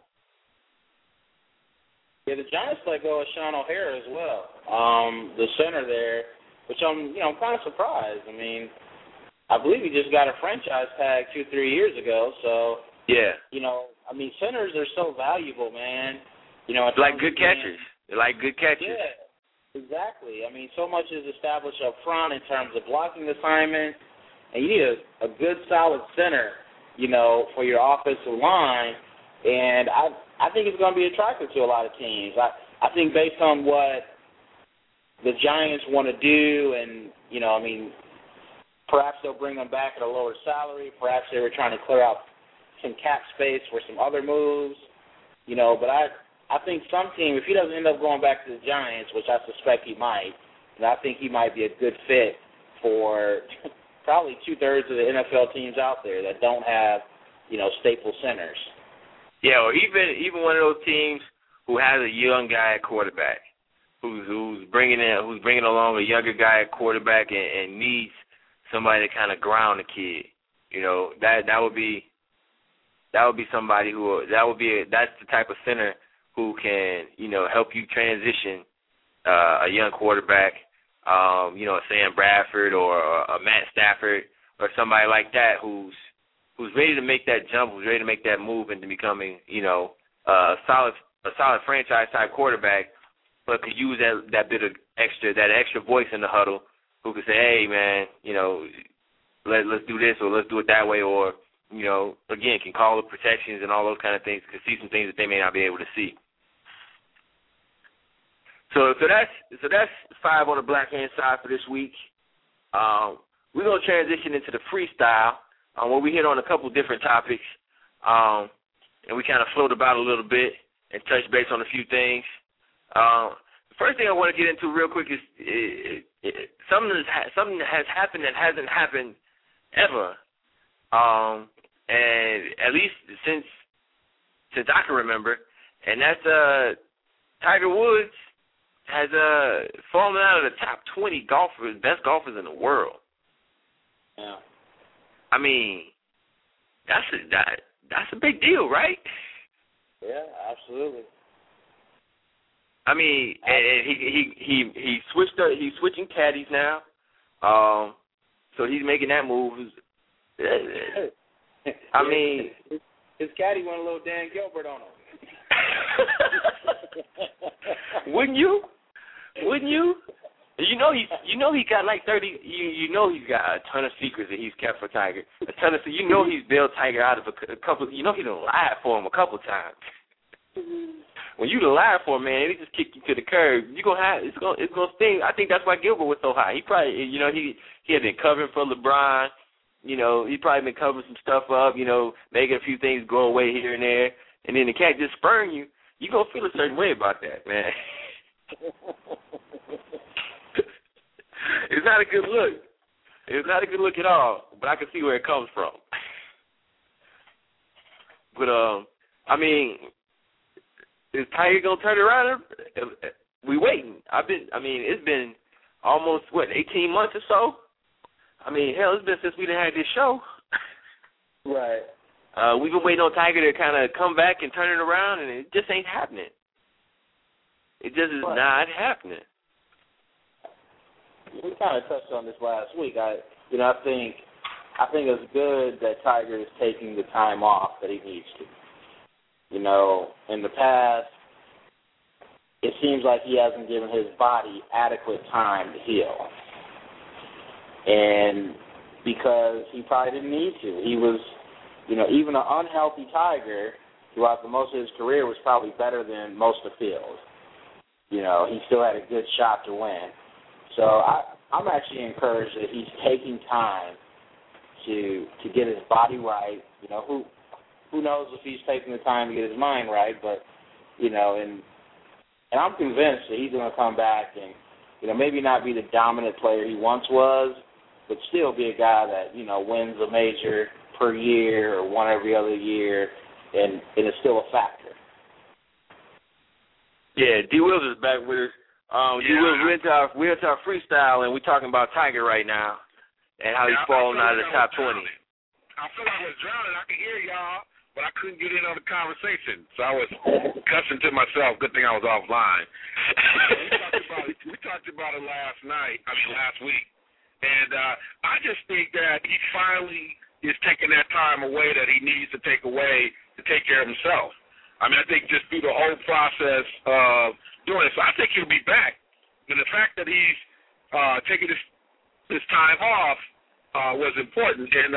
Yeah, the Giants let go of Sean O'Hara as well, the center there, which I'm kind of surprised. I mean, I believe he just got a franchise tag 2-3 years ago, so yeah. I mean, centers are so valuable, man. Like good catchers. They're like good catchers. Yeah, exactly. I mean, so much is established up front in terms of blocking assignments, and you need a good, solid center, for your offensive line. And I think it's going to be attractive to a lot of teams. I think based on what the Giants want to do, and perhaps they'll bring them back at a lower salary. Perhaps they were trying to clear out some cap space for some other moves. But I think some team, if he doesn't end up going back to the Giants, which I suspect he might, and I think he might be a good fit for probably 2/3 of the NFL teams out there that don't have, staple centers. Yeah, or even one of those teams who has a young guy at quarterback, who's bringing along a younger guy at quarterback and needs somebody to kind of ground the kid. That would be somebody that's the type of center who can, help you transition a young quarterback, a Sam Bradford or a Matt Stafford or somebody like that who's ready to make that jump, who's ready to make that move into becoming, a solid franchise type quarterback, but could use that bit of extra voice in the huddle, who could say, hey man, let's do this or let's do it that way, or again, can call the protections and all those kind of things, can see some things that they may not be able to see. So that's 5 on the Black Hand side for this week. We're going to transition into the freestyle, where we hit on a couple different topics, and we kind of float about a little bit and touch base on a few things. The first thing I want to get into real quick is something that has happened that hasn't happened ever, and at least since I can remember, and that's Tiger Woods has fallen out of the top 20 best golfers in the world. Yeah. I mean, that's a big deal, right? Yeah, absolutely. I mean, and he switched up. He's switching caddies now, so he's making that move. I mean, his caddy went a little Dan Gilbert on him. Wouldn't you? He got like 30. He's got a ton of secrets that he's kept for Tiger. A ton of. He's bailed Tiger out of a couple. He done lied for him a couple times. When you lie for him, man, they just kick you to the curb. It's gonna sting. I think that's why Gilbert was so high. He probably, he had been covering for LeBron. He probably been covering some stuff up. Making a few things go away here and there, and then the cat just spurring you. You gonna feel a certain way about that, man. It's not a good look. It's not a good look at all. But I can see where it comes from. But I mean, is Tiger gonna turn it around? We waiting. It's been almost 18 months or so. I mean, hell, it's been since we done had this show. Right. We've been waiting on Tiger to kind of come back and turn it around, and it just ain't happening. It just is not happening. We kind of touched on this last week. I think it's good that Tiger is taking the time off that he needs to. In the past, it seems like he hasn't given his body adequate time to heal. And because he probably didn't need to. He was, even an unhealthy Tiger throughout the most of his career was probably better than most of the field. He still had a good shot to win. So I'm actually encouraged that he's taking time to get his body right. Who knows if he's taking the time to get his mind right, but, and I'm convinced that he's going to come back and, maybe not be the dominant player he once was, but still be a guy that, wins a major per year or one every other year, and it's still a factor. Yeah, D. Wills is back with us. D. Wills, we're into our freestyle, and we're talking about Tiger right now and how he's falling out of the top 20. I feel like I was drowning. I could hear y'all, but I couldn't get in on the conversation, so I was cussing to myself. Good thing I was offline. We talked about it last week, and I just think that he finally is taking that time away that he needs to take away to take care of himself. I think just through the whole process of doing it. So I think he'll be back. And the fact that he's taking this time off was important. And,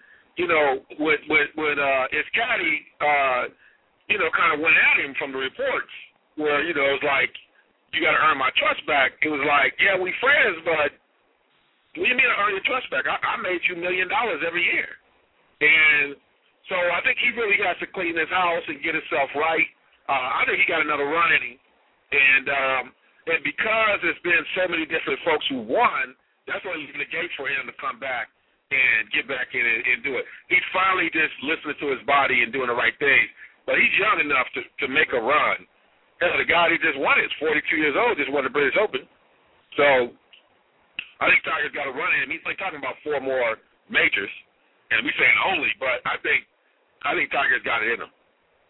when his caddy, kind of went at him from the reports where, it was like, you got to earn my trust back. It was like, yeah, we friends, but what do you mean I earn your trust back? I made you $1 million every year. And so I think he really has to clean his house and get himself right. I think he got another run in him. And because there's been so many different folks who won, that's why he's the gate for him to come back and get back in and do it. He's finally just listening to his body and doing the right things. But he's young enough to make a run. Hell, the guy who just won it is 42 years old, just won the British Open. So I think Tiger's got a run in him. He's like talking about 4 more majors. And we saying only, but I think Tiger's got it in him.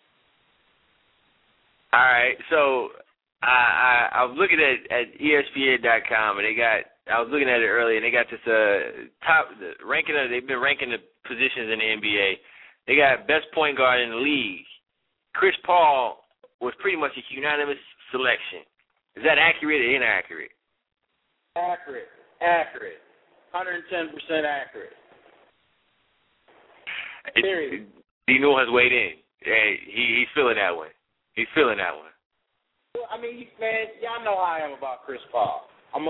All right, so I was looking at ESPN.com, and I was looking at it earlier, and they got this ranking. They've been ranking the positions in the NBA. They got best point guard in the league. Chris Paul was pretty much a unanimous selection. Is that accurate or inaccurate? Accurate. 110% accurate. Period. D. Newell has weighed in. He's feeling that one. Well, man, y'all know how I am about Chris Paul.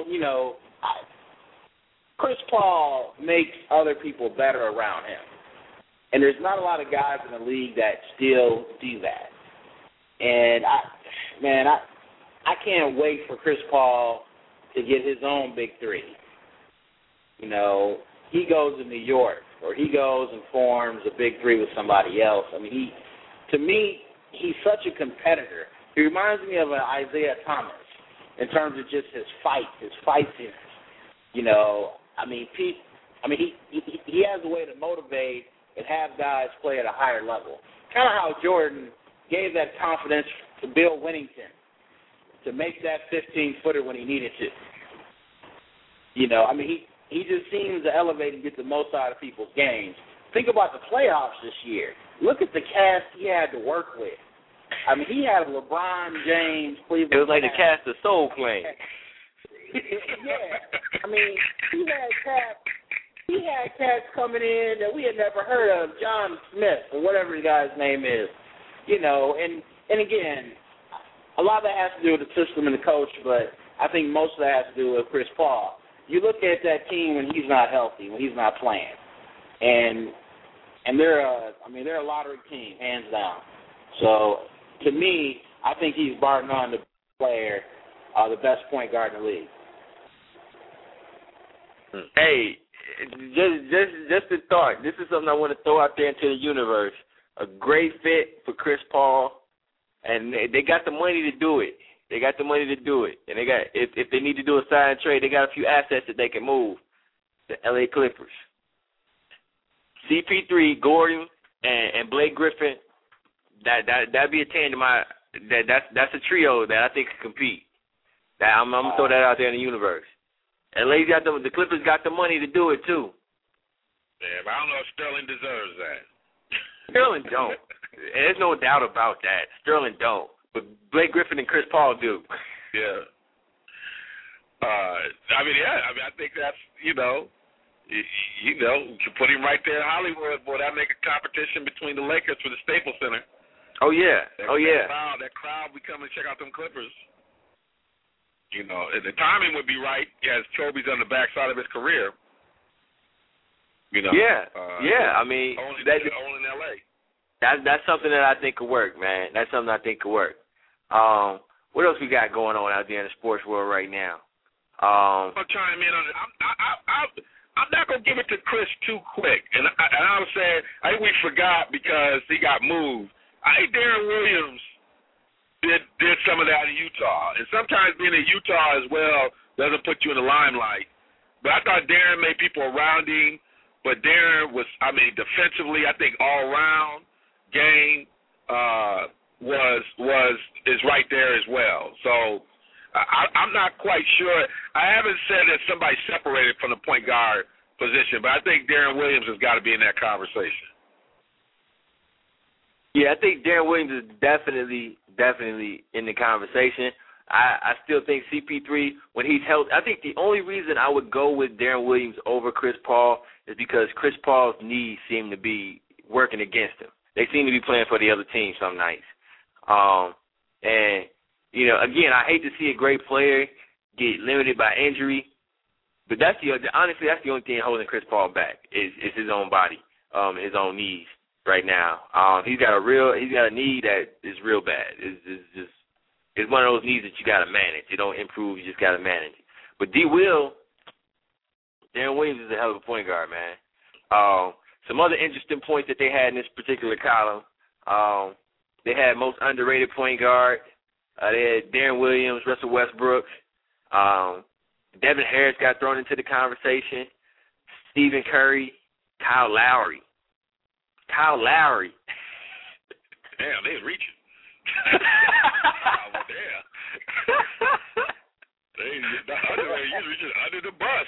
Chris Paul makes other people better around him. And there's not a lot of guys in the league that still do that. And I can't wait for Chris Paul to get his own big 3. He goes to New York, or he goes and forms a big 3 with somebody else. To me, he's such a competitor. He reminds me of an Isaiah Thomas in terms of just his fightsiness. He has a way to motivate and have guys play at a higher level. Kind of how Jordan gave that confidence to Bill Wennington to make that 15-footer when he needed to. He just seems to elevate and get the most out of people's games. Think about the playoffs this year. Look at the cast he had to work with. He had LeBron James, Cleveland. It was like the cast of Soul Plane. Yeah. He had cats coming in that we had never heard of, John Smith or whatever the guy's name is. And again, a lot of that has to do with the system and the coach, but I think most of that has to do with Chris Paul. You look at that team when he's not healthy, when he's not playing, and they're a lottery team, hands down. So to me, I think he's bar none the player, the best point guard in the league. Hey, just a thought. This is something I want to throw out there into the universe. A great fit for Chris Paul, and they got the money to do it. And they got if they need to do a sign and trade, they got a few assets that they can move. The LA Clippers. CP3, Gordon, and Blake Griffin. That'd be a tandem. That's a trio that I think can compete. I'm gonna throw that out there in the universe. LA's got the Clippers got the money to do it too. Yeah, but I don't know if Sterling deserves that. Sterling don't. There's no doubt about that. Sterling don't. But Blake Griffin and Chris Paul do. Yeah. I think that's, you can put him right there in Hollywood. Boy, that make a competition between the Lakers for the Staples Center. Oh, yeah. That crowd be coming to check out them Clippers. The timing would be right as Kobe's on the backside of his career. I mean, only in L.A. That's something that I think could work, man. That's something I think could work. What else we got going on out there in the sports world right now? I'm chiming in on it. I'm not gonna give it to Chris too quick, and I was saying I think we forgot because he got moved. I think Darren Williams did some of that in Utah, and sometimes being in Utah as well doesn't put you in the limelight. But I thought Darren made people around him. But Darren was, defensively, I think all around game is right there as well. So I'm not quite sure. I haven't said that somebody separated from the point guard position, but I think Darren Williams has got to be in that conversation. Yeah, I think Darren Williams is definitely in the conversation. I still think CP3, when he's healthy, I think the only reason I would go with Darren Williams over Chris Paul is because Chris Paul's knees seem to be working against him. They seem to be playing for the other team some nights. Again, I hate to see a great player get limited by injury, but honestly, that's the only thing holding Chris Paul back is his own body, his own knees right now. He's got a knee that is real bad. It's one of those knees that you got to manage. You don't improve, you just got to manage it. But Darren Williams is a hell of a point guard, man. Some other interesting points that they had in this particular column, they had most underrated point guard. They had Darren Williams, Russell Westbrook. Devin Harris got thrown into the conversation. Stephen Curry, Kyle Lowry. Damn, they was reaching. Damn. They under the bus.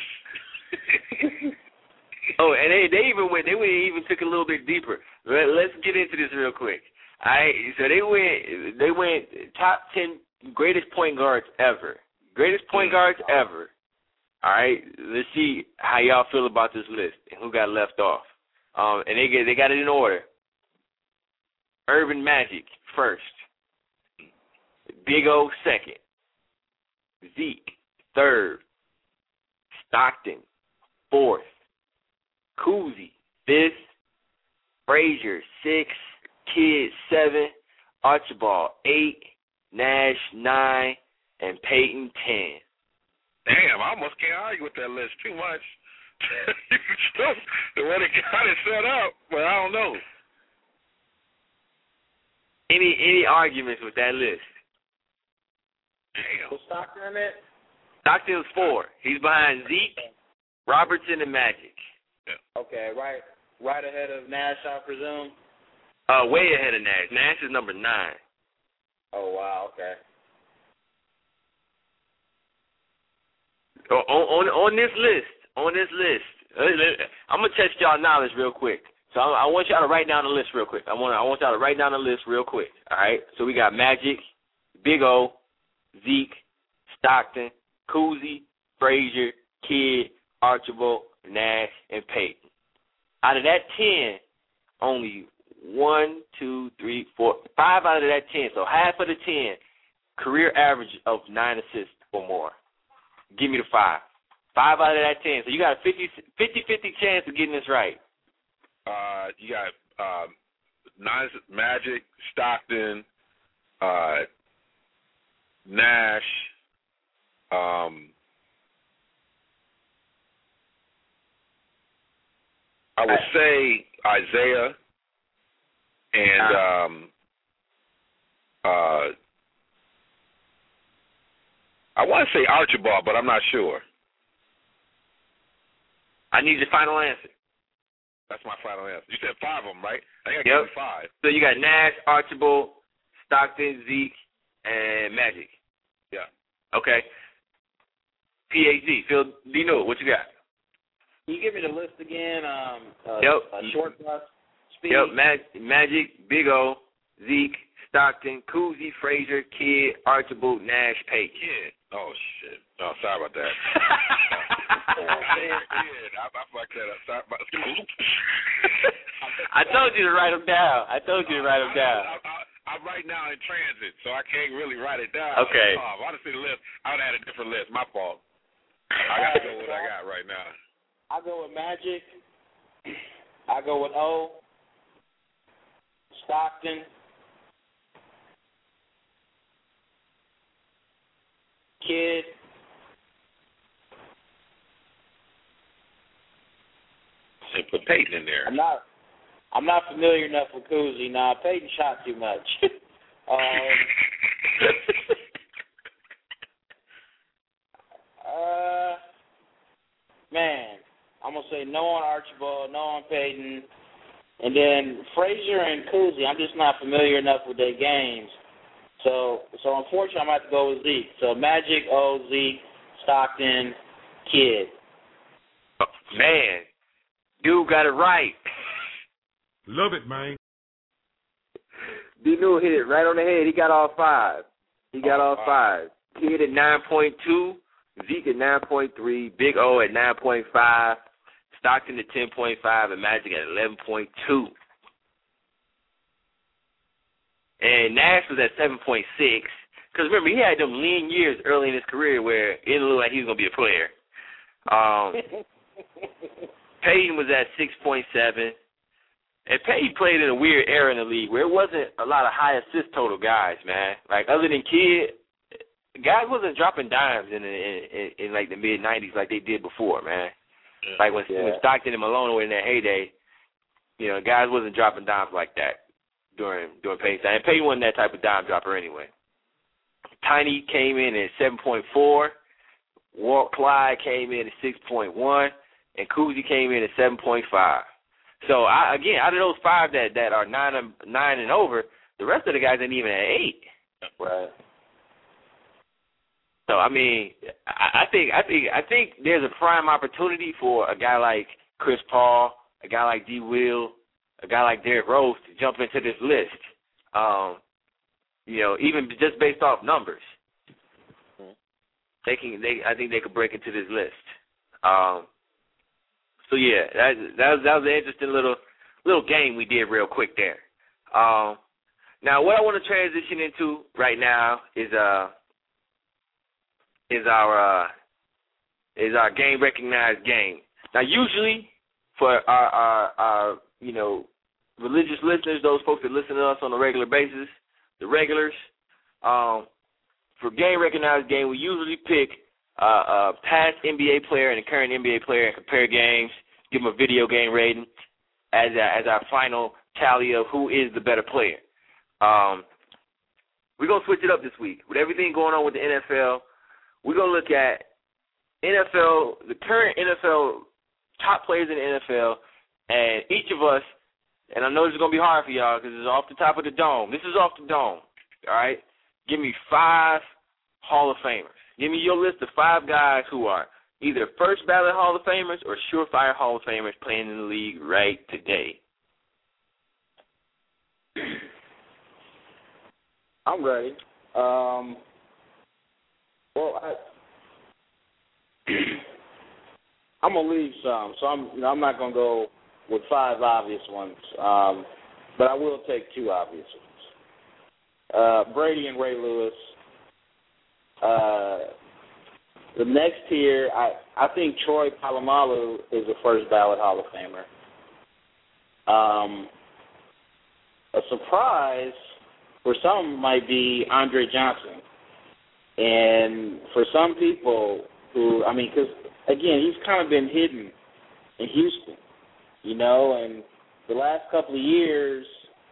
Oh, and they even took a little bit deeper. Let's get into this real quick. So they went top 10 greatest point guards ever. Greatest point guards ever. All right, let's see how y'all feel about this list and who got left off. And they got it in order. Urban Magic first. Big O second. Zeke third. Stockton fourth. Cousy fifth. Frazier sixth. Kidd seven. Archibald 8. Nash 9. And Peyton 10. Damn, I almost can't argue with that list too much. The way they got it set up, but I don't know. Any arguments with that list? Damn. Was Stockton in it? Stockton's 4. He's behind Zeke, Robertson, and Magic. Yeah. Okay, right ahead of Nash, I presume. Way ahead of Nash. Nash is number 9. Oh wow, okay. On this list, I'm gonna test y'all knowledge real quick. So I want y'all to write down the list real quick. I want y'all to write down the list real quick. All right. So we got Magic, Big O, Zeke, Stockton, Cousy, Frazier, Kidd, Archibald, Nash, and Peyton. Out of that 10, only 1, 2, 3, 4, 5 out of that 10. So half of the 10, career average of 9 assists or more. Give me the 5. 5 out of that 10. So you got a 50-50 chance of getting this right. You got Magic, Stockton, Nash, I would say Isaiah, and I want to say Archibald, but I'm not sure. I need your final answer. That's my final answer. You said 5 of them, right? I think I gave you 5. So you got Nash, Archibald, Stockton, Zeke, and Magic. Yeah. Okay. PhD, Phil Dino, what you got? Can you give me the list again? Short bus, speed. Yep, Magic, Big O, Zeke, Stockton, Cousy, Frazier, Kidd, Archibald, Nash, Pate. Kidd. Oh, shit. Oh, sorry about that. I fucked that up. Sorry about I told you to write them down. I'm right now in transit, so I can't really write it down. Okay. If I would have seen the list, I would have had a different list. My fault. I got to go with what I got right now. I go with Magic. I go with O. Stockton. Kidd. And put Peyton in there. I'm not familiar enough with Cousy. Nah, Peyton shot too much. Man, I'm gonna say no on Archibald, no on Peyton, and then Frazier and Cousy. I'm just not familiar enough with their games. So unfortunately, I'm gonna have to go with Zeke. So Magic, O, Zeke, Stockton, Kidd. Man, dude got it right. Love it, man. D-New hit it right on the head. He got all five. Kidd at 9.2, Zeke at 9.3, Big O at 9.5, Stockton at 10.5, and Magic at 11.2. And Nash was at 7.6. Because remember, he had them lean years early in his career where it didn't look like he was going to be a player. Peyton was at 6.7. And Peyton played in a weird era in the league where it wasn't a lot of high assist total guys, man. Like, other than Kidd, guys wasn't dropping dimes in like the mid-'90s like they did before, man. Like when Stockton and Malone were in their heyday, you know, guys wasn't dropping dimes like that during Peyton's time. And Peyton wasn't that type of dime dropper anyway. Tiny came in at 7.4. Walt Clyde came in at 6.1. And Cousy came in at 7.5. So, again, out of those five that are 9 and over, the rest of the guys ain't even at 8. Right. So, I mean, I think there's a prime opportunity for a guy like Chris Paul, a guy like D. Will, a guy like Derrick Rose to jump into this list. You know, even just based off numbers, I think they could break into this list. So yeah, that was an interesting little game we did real quick there. Now, what I want to transition into right now is our game recognized game. Now, usually for our you know, religious listeners, those folks that listen to us on a regular basis, the regulars, for game recognized game, we usually pick a past NBA player and a current NBA player and compare games, give them a video game rating as our final tally of who is the better player. We're going to switch it up this week. With everything going on with the NFL, we're going to look at the current NFL top players in the NFL, and each of us, and I know this is going to be hard for y'all because it's off the top of the dome. This is off the dome, all right? Give me 5 Hall of Famers. Give me your list of 5 guys who are either first ballot Hall of Famers or surefire Hall of Famers playing in the league right today. I'm ready. Well, I'm gonna leave some, so I'm not gonna go with 5 obvious ones, but I will take 2 obvious ones. Brady and Ray Lewis. The next tier, I think Troy Polamalu is a first ballot Hall of Famer. A surprise for some might be Andre Johnson. And for some people who, I mean, because, again, he's kind of been hidden in Houston, you know, and the last couple of years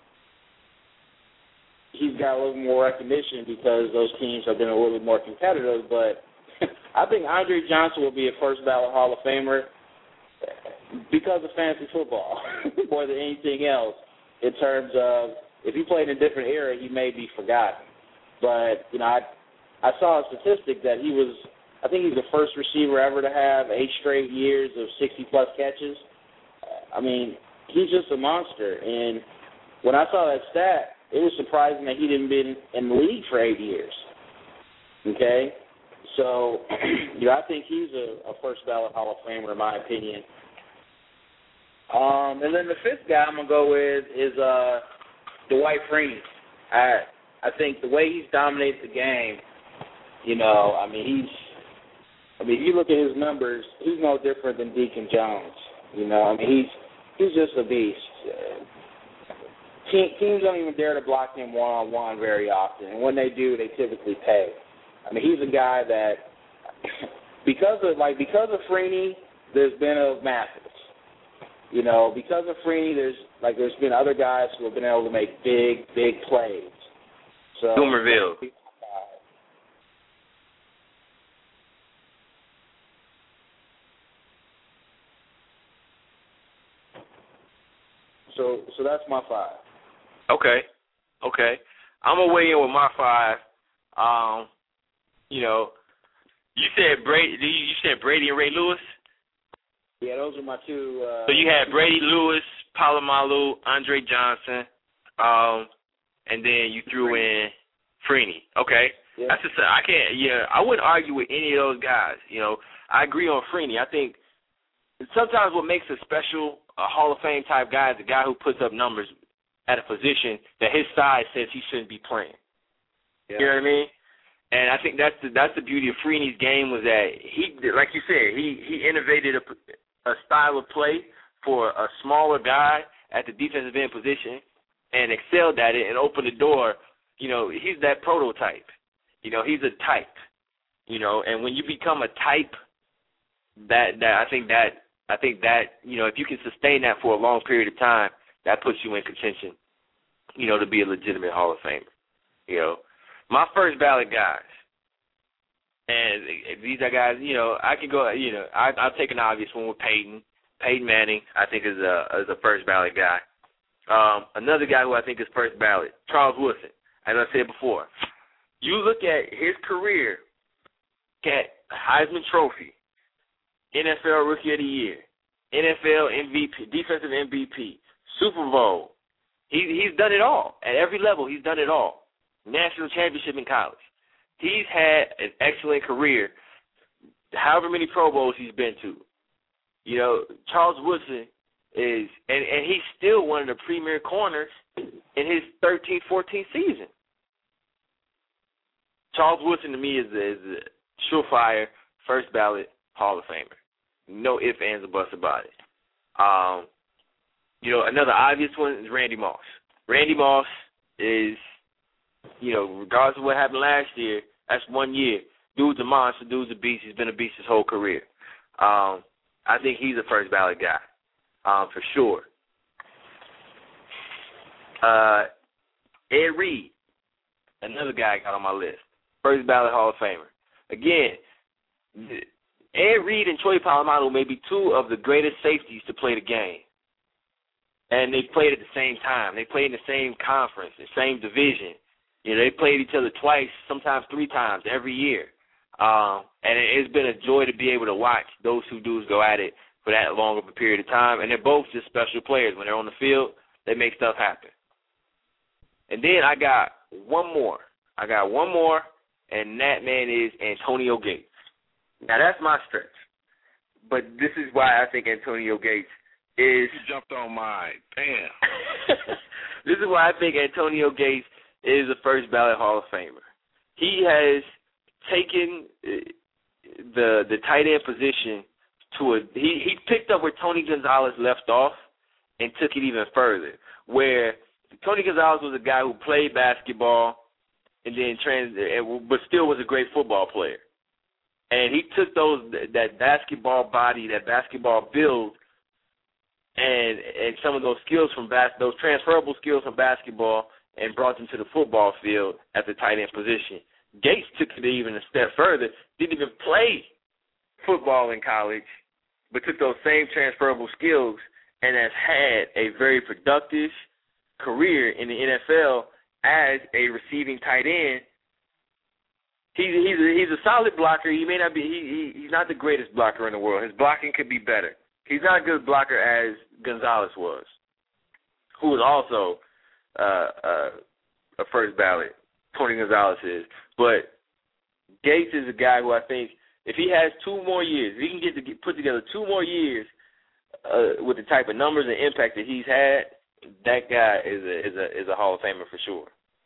he's got a little more recognition because those teams have been a little bit more competitive. But I think Andre Johnson will be a first ballot Hall of Famer because of fantasy football more than anything else, in terms of if he played in a different era, he may be forgotten. But, you know, I saw a statistic that he was I think he's the first receiver ever to have 8 straight years of 60-plus catches. I mean, he's just a monster. And when I saw that stat, it was surprising that he didn't been in the league for 8 years. Okay? So, I think he's a first ballot Hall of Famer in my opinion. And then the fifth guy I'm going to go with is Dwight Freeney. I think the way he's dominated the game, if you look at his numbers, he's no different than Deacon Jones. He's just a beast. Teams don't even dare to block him one-on-one very often, and when they do, they typically pay. He's a guy that because of Freeney, there's been a Mathis. Because of Freeney, there's been other guys who have been able to make big plays. So Dumerville. So that's my 5. Okay. I'm gonna weigh in with my 5. You said Brady. You said Brady and Ray Lewis. Yeah, those are my 2. So you had Brady, Lewis, Polamalu, Andre Johnson, and then you threw in Freeney. Okay. Yeah. That's just I wouldn't argue with any of those guys. I agree on Freeney. I think sometimes what makes a Hall of Fame type guy is a guy who puts up numbers at a position that his size says he shouldn't be playing. Yeah. You know what I mean? And I think that's the beauty of Freeney's game was that he, like you said, he innovated a style of play for a smaller guy at the defensive end position and excelled at it and opened the door. He's that prototype. He's a type. And when you become a type, I think that if you can sustain that for a long period of time, that puts you in contention, to be a legitimate Hall of Famer. My first ballot guys, and these are guys, I can go, I'll take an obvious one with Peyton. Peyton Manning, I think, is a first ballot guy. Another guy who I think is first ballot, Charles Woodson. As I said before, you look at his career, get Heisman Trophy, NFL Rookie of the Year, NFL MVP, Defensive MVP, Super Bowl. He's done it all. At every level, he's done it all. National championship in college. He's had an excellent career, however many Pro Bowls he's been to. Charles Woodson is, and he's still one of the premier corners in his 13-14 season. Charles Woodson, to me, is a surefire first ballot Hall of Famer. No ifs, ands, or buts about it. Another obvious one is Randy Moss. Randy Moss is, regardless of what happened last year, that's 1 year. Dude's a monster. Dude's a beast. He's been a beast his whole career. I think he's a first ballot guy, for sure. Ed Reed, another guy I got on my list. First ballot Hall of Famer. Again, Ed Reed and Troy Polamalu may be 2 of the greatest safeties to play the game. And they played at the same time. They played in the same conference, the same division. They played each other twice, sometimes 3 times every year. And it's been a joy to be able to watch those 2 dudes go at it for that long of a period of time. And they're both just special players. When they're on the field, they make stuff happen. And then I got one more. And that man is Antonio Gates. Now, that's my stretch. But this is why I think Antonio Gates is... You jumped on mine. Damn. This is why I think Antonio Gates is a first ballot Hall of Famer. He has taken the tight end position to he picked up where Tony Gonzalez left off and took it even further, where Tony Gonzalez was a guy who played basketball and then but still was a great football player. And he took that basketball body, that basketball build, and some of those skills from those transferable skills from basketball, and brought them to the football field at the tight end position. Gates took it even a step further. Didn't even play football in college, but took those same transferable skills and has had a very productive career in the NFL as a receiving tight end He's a solid blocker. He may not be. He's not the greatest blocker in the world. His blocking could be better. He's not a good blocker as Gonzalez was, who was also a first ballot. Tony Gonzalez is. But Gates is a guy who I think if he has 2 more years, if he can put together 2 more years with the type of numbers and impact that he's had, that guy is a Hall of Famer for sure.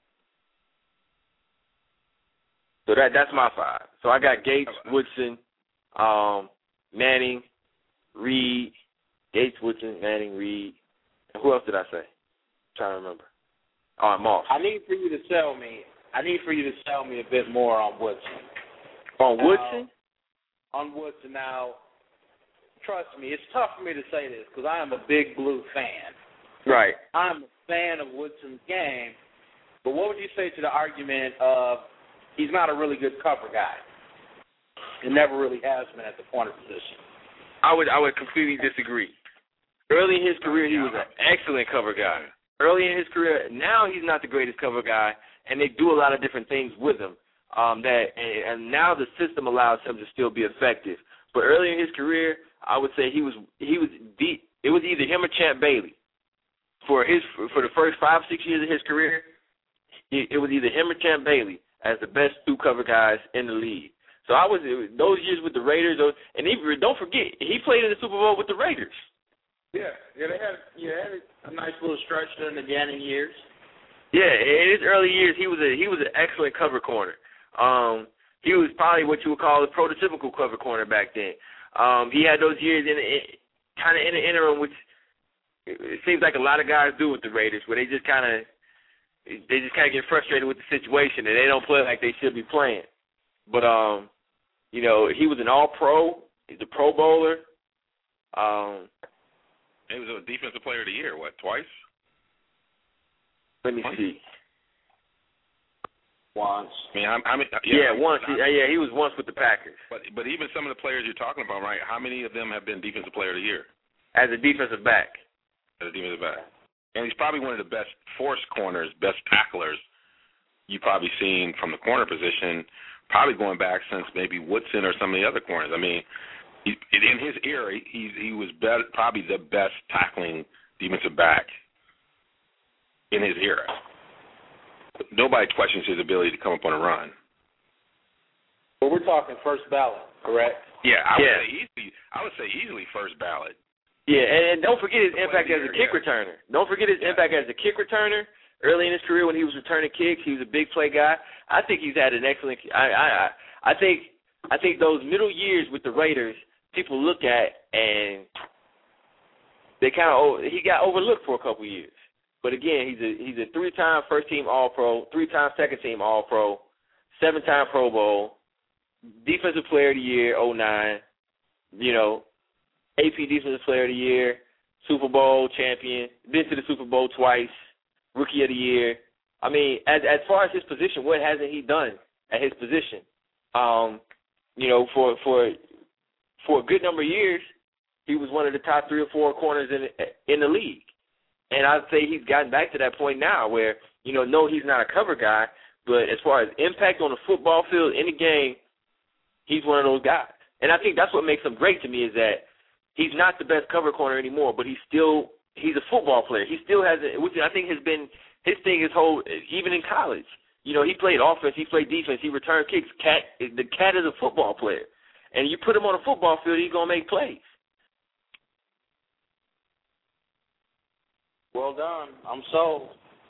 So that's my 5. So I got Gates, Woodson, Manning, Reed, Gates, Woodson, Manning, Reed. And who else did I say? I'm trying to remember. Oh, Moss. I need for you to sell me a bit more on Woodson. On Woodson? On Woodson. Now, trust me, it's tough for me to say this because I am a big Blue fan. Right. I'm a fan of Woodson's game. But what would you say to the argument of he's not a really good cover guy? He never really has been at the corner position. I would completely disagree. Early in his career, he was an excellent cover guy. Early in his career, now he's not the greatest cover guy, and they do a lot of different things with him. And now the system allows him to still be effective. But early in his career, I would say he was deep. It was either him or Champ Bailey. For the first 5-6 years of his career, it was either him or Champ Bailey as the best 2 cover guys in the league. So those years with the Raiders, and don't forget, he played in the Super Bowl with the Raiders. Yeah, they had a nice little stretch during the Gannon years. Yeah, in his early years, he was an excellent cover corner. He was probably what you would call a prototypical cover corner back then. He had those years in the interim, which it seems like a lot of guys do with the Raiders, where they just kind of get frustrated with the situation and they don't play like they should be playing. But he was an All-Pro. He's a Pro Bowler. He was a Defensive Player of the Year, twice? Let me see. Once. Once. He was once with the Packers. But even some of the players you're talking about, right, how many of them have been Defensive Player of the Year? As a defensive back. As a defensive back. And he's probably one of the best force corners, best tacklers you've probably seen from the corner position, probably going back since maybe Woodson or some of the other corners. I mean, in his era, he was probably the best tackling defensive back in his era. Nobody questions his ability to come up on a run. But we're talking first ballot, correct? Yeah, I would say easily first ballot. Yeah, and don't forget his impact as a kick returner. Don't forget his impact as a kick returner. Early in his career when he was returning kicks, he was a big play guy. I think he's had an excellent I think those middle years with the Raiders, people look at and they he got overlooked for a couple years. But again, he's a 3-time first-team All-Pro, 3-time second-team All-Pro, 7-time Pro Bowl, Defensive Player of the Year, 2009, AP Defensive Player of the Year, Super Bowl champion, been to the Super Bowl twice, Rookie of the Year. I mean, as far as his position, what hasn't he done at his position? For a good number of years, he was one of the top 3 or 4 corners in the league. And I'd say he's gotten back to that point now where, no, he's not a cover guy, but as far as impact on the football field, in the game, he's one of those guys. And I think that's what makes him great to me is that he's not the best cover corner anymore, but he's a football player. He still has which I think has been his thing his whole, even in college. He played offense, he played defense, he returned kicks. The cat is a football player. And you put him on a football field, he's going to make plays. Well done. I'm sold.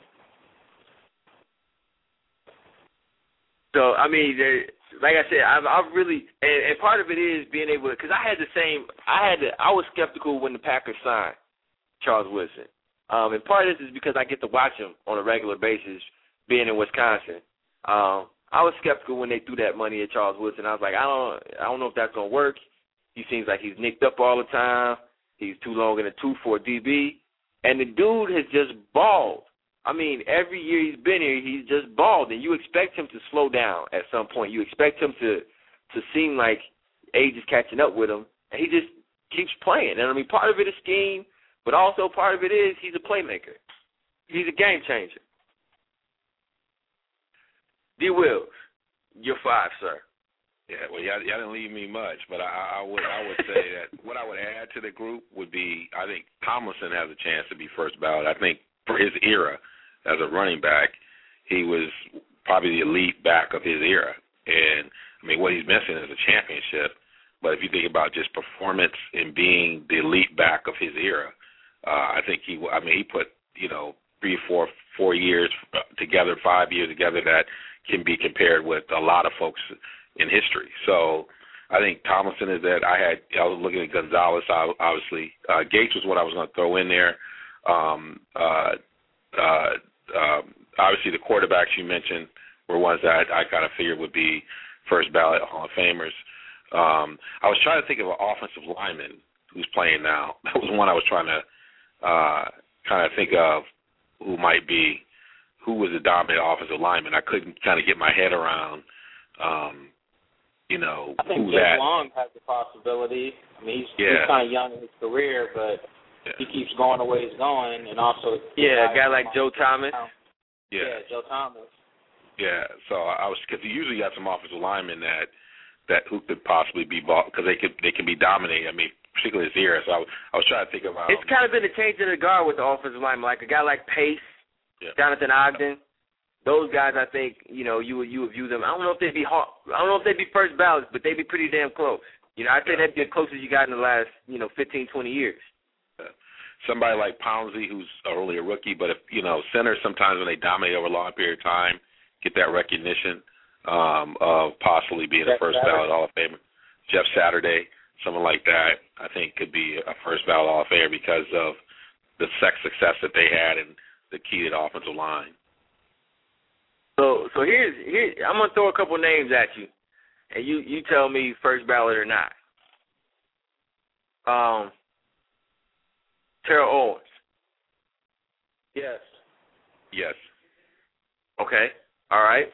So, I mean, like I said, I've really, and part of it is being able to, because I was skeptical when the Packers signed Charles Woodson. And part of this is because I get to watch him on a regular basis being in Wisconsin. I was skeptical when they threw that money at Charles Woodson. I was like, I don't know if that's going to work. He seems like he's nicked up all the time. He's too long in the tooth for a DB. And the dude has just balled. I mean, every year he's been here, he's just balled. And you expect him to slow down at some point. You expect him to seem like age is catching up with him. And he just keeps playing. And, I mean, part of it is scheme, but also part of it is he's a playmaker. He's a game changer. D. Wills, Your 5, sir. Yeah, well, y'all didn't leave me much, but I would say that what I would add to the group would be I think Tomlinson has a chance to be first ballot. I think for his era as a running back, he was probably the elite back of his era. And, I mean, what he's missing is a championship. But if you think about just performance and being the elite back of his era, I think he put, 3, 4 years together, 5 years together that can be compared with a lot of folks in history. So I think Tomlinson is that. I was looking at Gonzalez, obviously. Gates was what I was going to throw in there. Obviously, the quarterbacks you mentioned were ones that I kind of figured would be first ballot Hall of Famers. I was trying to think of an offensive lineman who's playing now. That was one I was trying to kind of think of who was a dominant offensive lineman. I couldn't kind of get my head around, I think Jeff Long has the possibility. I mean, he's kind of young in his career, but he keeps going the way he's going, and also a guy like Joe Thomas. Yeah, Joe Thomas. Yeah, so I was because you usually got some offensive linemen that who could possibly be bought because they can be dominated. I mean, particularly this era. So I was trying to think about. It's kind of been a change in the guard with the offensive lineman, like a guy like Pace, Jonathan Ogden. Those guys, I think, you would view them. I don't know if they'd be first ballots, but they'd be pretty damn close. I'd say that'd be the closest you got in the last, 15, 20 years. Somebody like Pounsley, who's only a rookie, but if centers sometimes when they dominate over a long period of time, get that recognition of possibly being a first ballot Hall of Famer. Jeff Saturday, someone like that, I think could be a first ballot Hall of Famer because of the success that they had and the key to the offensive line. So here's I'm gonna throw a couple names at you, and you tell me first ballot or not. Terrell Owens. Yes. Yes. Okay. All right.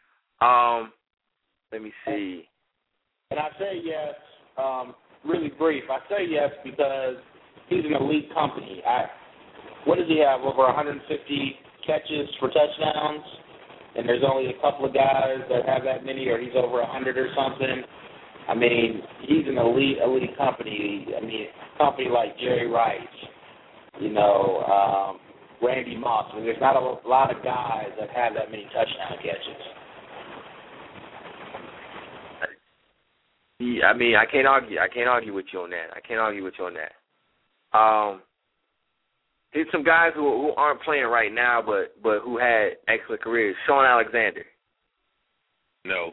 Let me see. And I say yes. Really brief. I say yes because he's an elite company. What does he have? Over 150 catches for touchdowns. And there's only a couple of guys that have that many, or he's over 100 or something. I mean, he's an elite company. I mean, a company like Jerry Rice, Randy Moss. I mean, there's not a lot of guys that have that many touchdown catches. I mean, I can't argue with you on that. Here's some guys who aren't playing right now, but who had excellent careers. Shaun Alexander. No.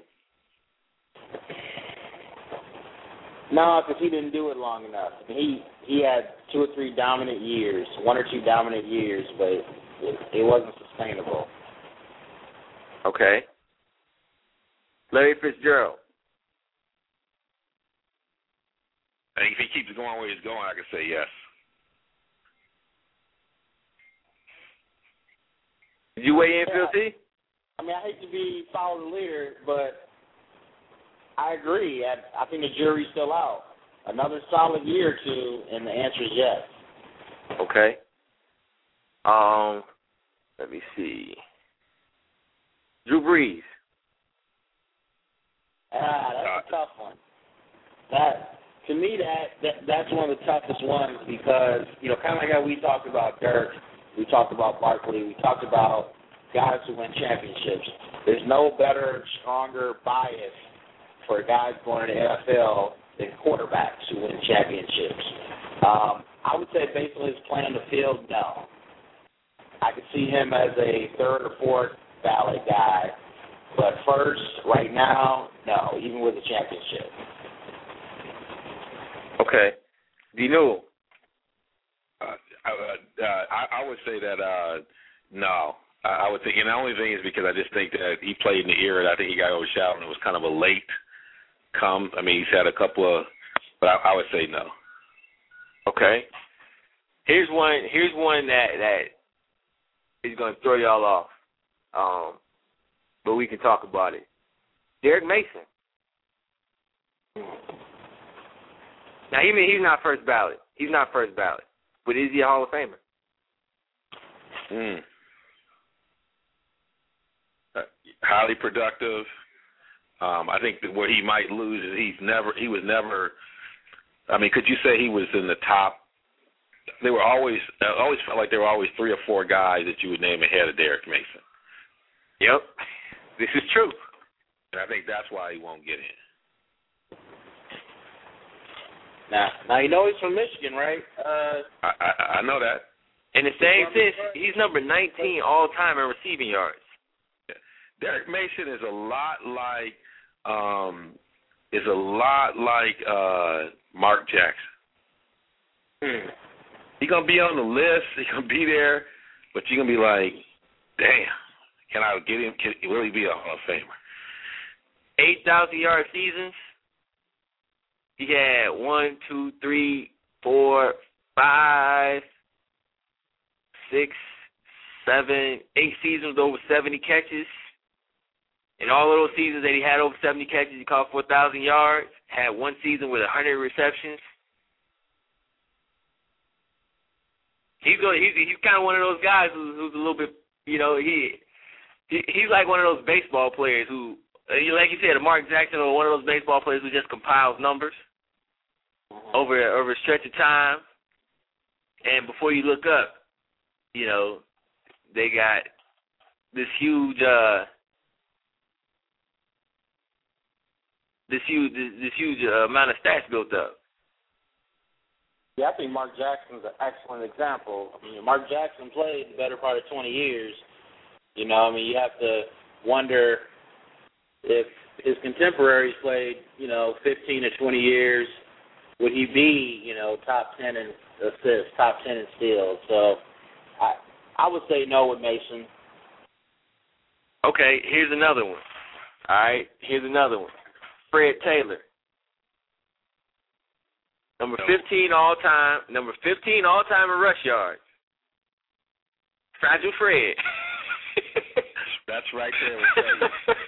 No, because he didn't do it long enough. He had 2 or 3 dominant years, 1 or 2 dominant years, but it wasn't sustainable. Okay. Larry Fitzgerald. I think if he keeps going where he's going, I can say yes. Did you weigh in, Phil T? I mean, I hate to be follow the leader, but I agree. I think the jury's still out. Another solid year or two, and the answer is yes. Okay. Let me see. Drew Brees. That's a tough one. To me, that's one of the toughest ones because, kind of like how we talked about Dirk, we talked about Barkley, we talked about guys who win championships. There's no better, stronger bias for guys going to the NFL than quarterbacks who win championships. I would say based on his play on the field, no. I could see him as a 3rd or 4th ballot guy, but first, right now, no, even with a championship. Okay. D-Newell. I would say that no. I would think, and the only thing is because I just think that he played in the era that I think he got overshadowed and it was kind of a late come. I mean, he's had a couple of, but I would say no. Okay. Here's one that is going to throw y'all off, but we can talk about it. Derek Mason. Now, he's not first ballot. He's not first ballot, but is he a Hall of Famer? Highly productive, I think that where he might lose is he was never. I mean, could you say he was in the top? They were always felt like there were always 3 or 4 guys that you would name ahead of Derek Mason. Yep, this is true. And I think that's why he won't get in. Now you know he's from Michigan, right? I know that. In the same sense, he's number 19 all time in receiving yards. Derek Mason is a lot like Mark Jackson. He's gonna be on the list. He's gonna be there, but you're gonna be like, damn, can I get him? Will he be a Hall of Famer? 8,000-yard seasons. He had 1, 2, 3, 4, 5, 6, 7, 8 seasons over 70 catches. In all of those seasons that he had over 70 catches, he caught 4,000 yards. Had 1 season with 100 receptions. He's kind of one of those guys who's a little bit, he's like one of those baseball players who, like you said, a Mark Jackson or one of those baseball players who just compiles numbers over a stretch of time, and before you look up, they got this huge amount of stats built up. Yeah, I think Mark Jackson's an excellent example. I mean, Mark Jackson played the better part of 20 years. You have to wonder if his contemporaries played, 15 to 20 years, would he be, top 10 in assists, top 10 in steals? So I would say no with Mason. Okay, here's another one. All right, here's another one. Fred Taylor. Number 15 all time in rush yards. Fragile Fred. That's right there with you.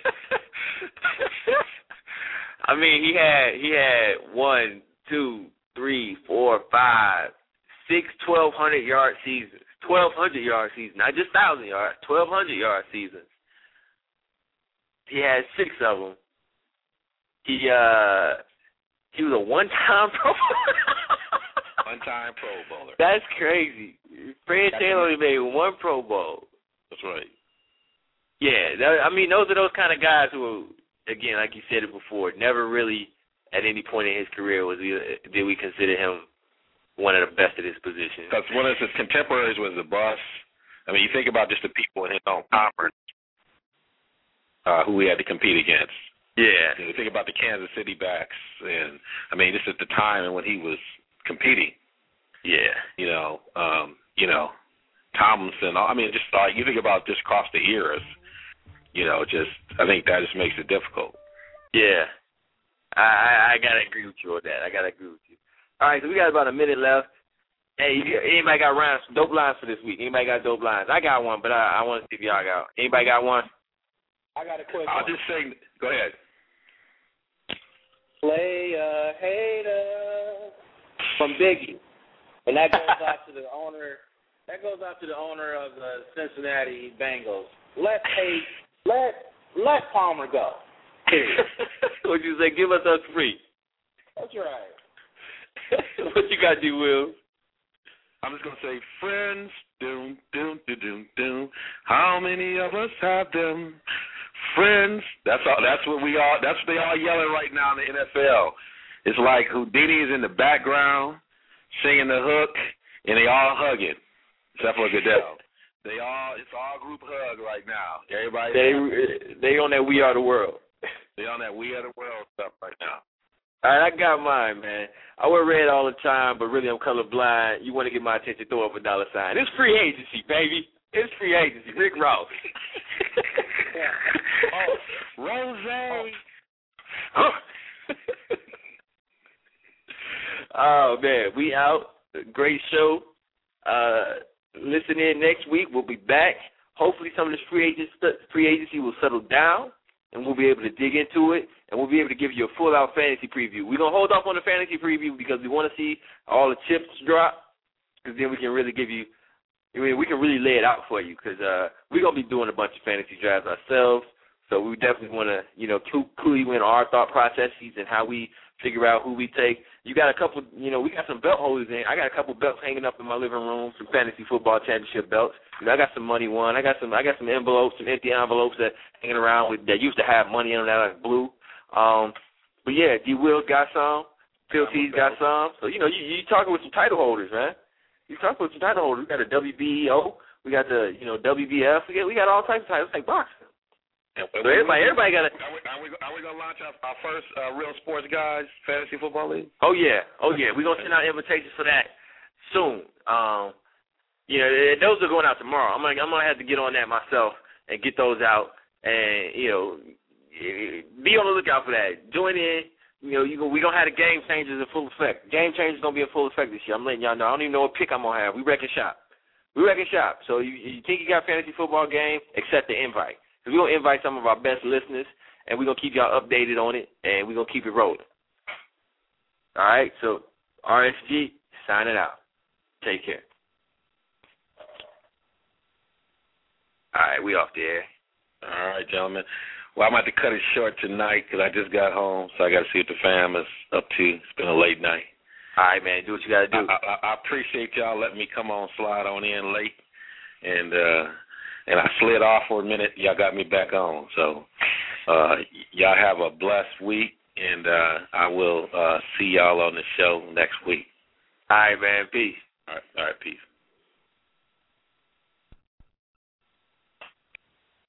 I mean, he had 1, 2, 3, 4, 5, 6 1,200-yard seasons. 1,200-yard seasons, not just 1,000 yards. 1,200-yard seasons. He had 6 of them. He was a one-time Pro Bowler. One-time Pro Bowler. That's crazy. Fred Taylor only made 1 Pro Bowl. That's right. Yeah, those are those kind of guys who, again, like you said it before, never really at any point in his career did we consider him one of the best at his position. Because one of his contemporaries was a bust. I mean, you think about just the people in his own conference who he had to compete against. Yeah. You think about the Kansas City backs, and just at the time and when he was competing. Yeah. Tomlinson. Just like you think about just across the eras. I think that just makes it difficult. Yeah. I gotta agree with you on that. All right, so we got about a minute left. Hey, anybody got dope lines for this week? Anybody got dope lines? I got one, but I want to see if y'all got. Anybody got one? I got a quick I'll one. just say, go ahead. Play a hater from Biggie, and that goes out to the owner. That goes out to the owner of the Cincinnati Bengals. Let Palmer go. What'd you say? Give us free. That's right. What you got, D. Will? I'm just gonna say, friends, doom, doom, doom, doom, doom. How many of us have them? Friends. That's all. That's what they all yelling right now in the NFL. It's like Houdini is in the background singing the hook, and they all hugging, except for Goodell. It's all group hug right now. Everybody. They on that We Are the World. They on that We Are the World stuff right now. All right, I got mine, man. I wear red all the time, but really I'm colorblind. You want to get my attention, throw up a $. It's free agency, baby. It's free agency. Rick Ross. Rose. Oh, man. We out. Great show. Listen in next week. We'll be back. Hopefully some of this free agency will settle down, and we'll be able to dig into it, and we'll be able to give you a full-out fantasy preview. We're going to hold off on the fantasy preview because we want to see all the chips drop, because then we can really we can really lay it out for you, because we're going to be doing a bunch of fantasy drafts ourselves So we definitely want to, clue you in our thought processes and how we figure out who we take. You got a couple, we got some belt holders in. I got a couple belts hanging up in my living room, some fantasy football championship belts. I got some money won. I got some envelopes, some empty envelopes that hanging around that used to have money in them that like blue. But yeah, D. Will's got some. Phil T's got some. So you talking with some title holders, man. You talking with some title holders. We got a WBO. We got the WBF. We got all types of titles like boxing. So everybody got to. Are we gonna launch our first Real Sports Guys Fantasy Football League? Oh yeah. We're gonna send out invitations for that soon. Those are going out tomorrow. I'm gonna have to get on that myself and get those out, and be on the lookout for that. Join in. We gonna have the Game Changers in full effect. Game Changers gonna be in full effect this year. I'm letting y'all know. I don't even know what pick I'm gonna have. We wrecking shop. So you think you got a fantasy football game? Accept the invite. We're going to invite some of our best listeners, and we're going to keep y'all updated on it, and we're going to keep it rolling. All right, so RSG, signing out. Take care. All right, we off the air. All right, gentlemen. Well, I'm about to cut it short tonight because I just got home, so I got to see what the fam is up to. It's been a late night. All right, man, do what you got to do. I appreciate y'all letting me come on, slide on in late, and I slid off for a minute. Y'all got me back on. So y'all have a blessed week, and I will see y'all on the show next week. All right, man. Peace. All right, peace.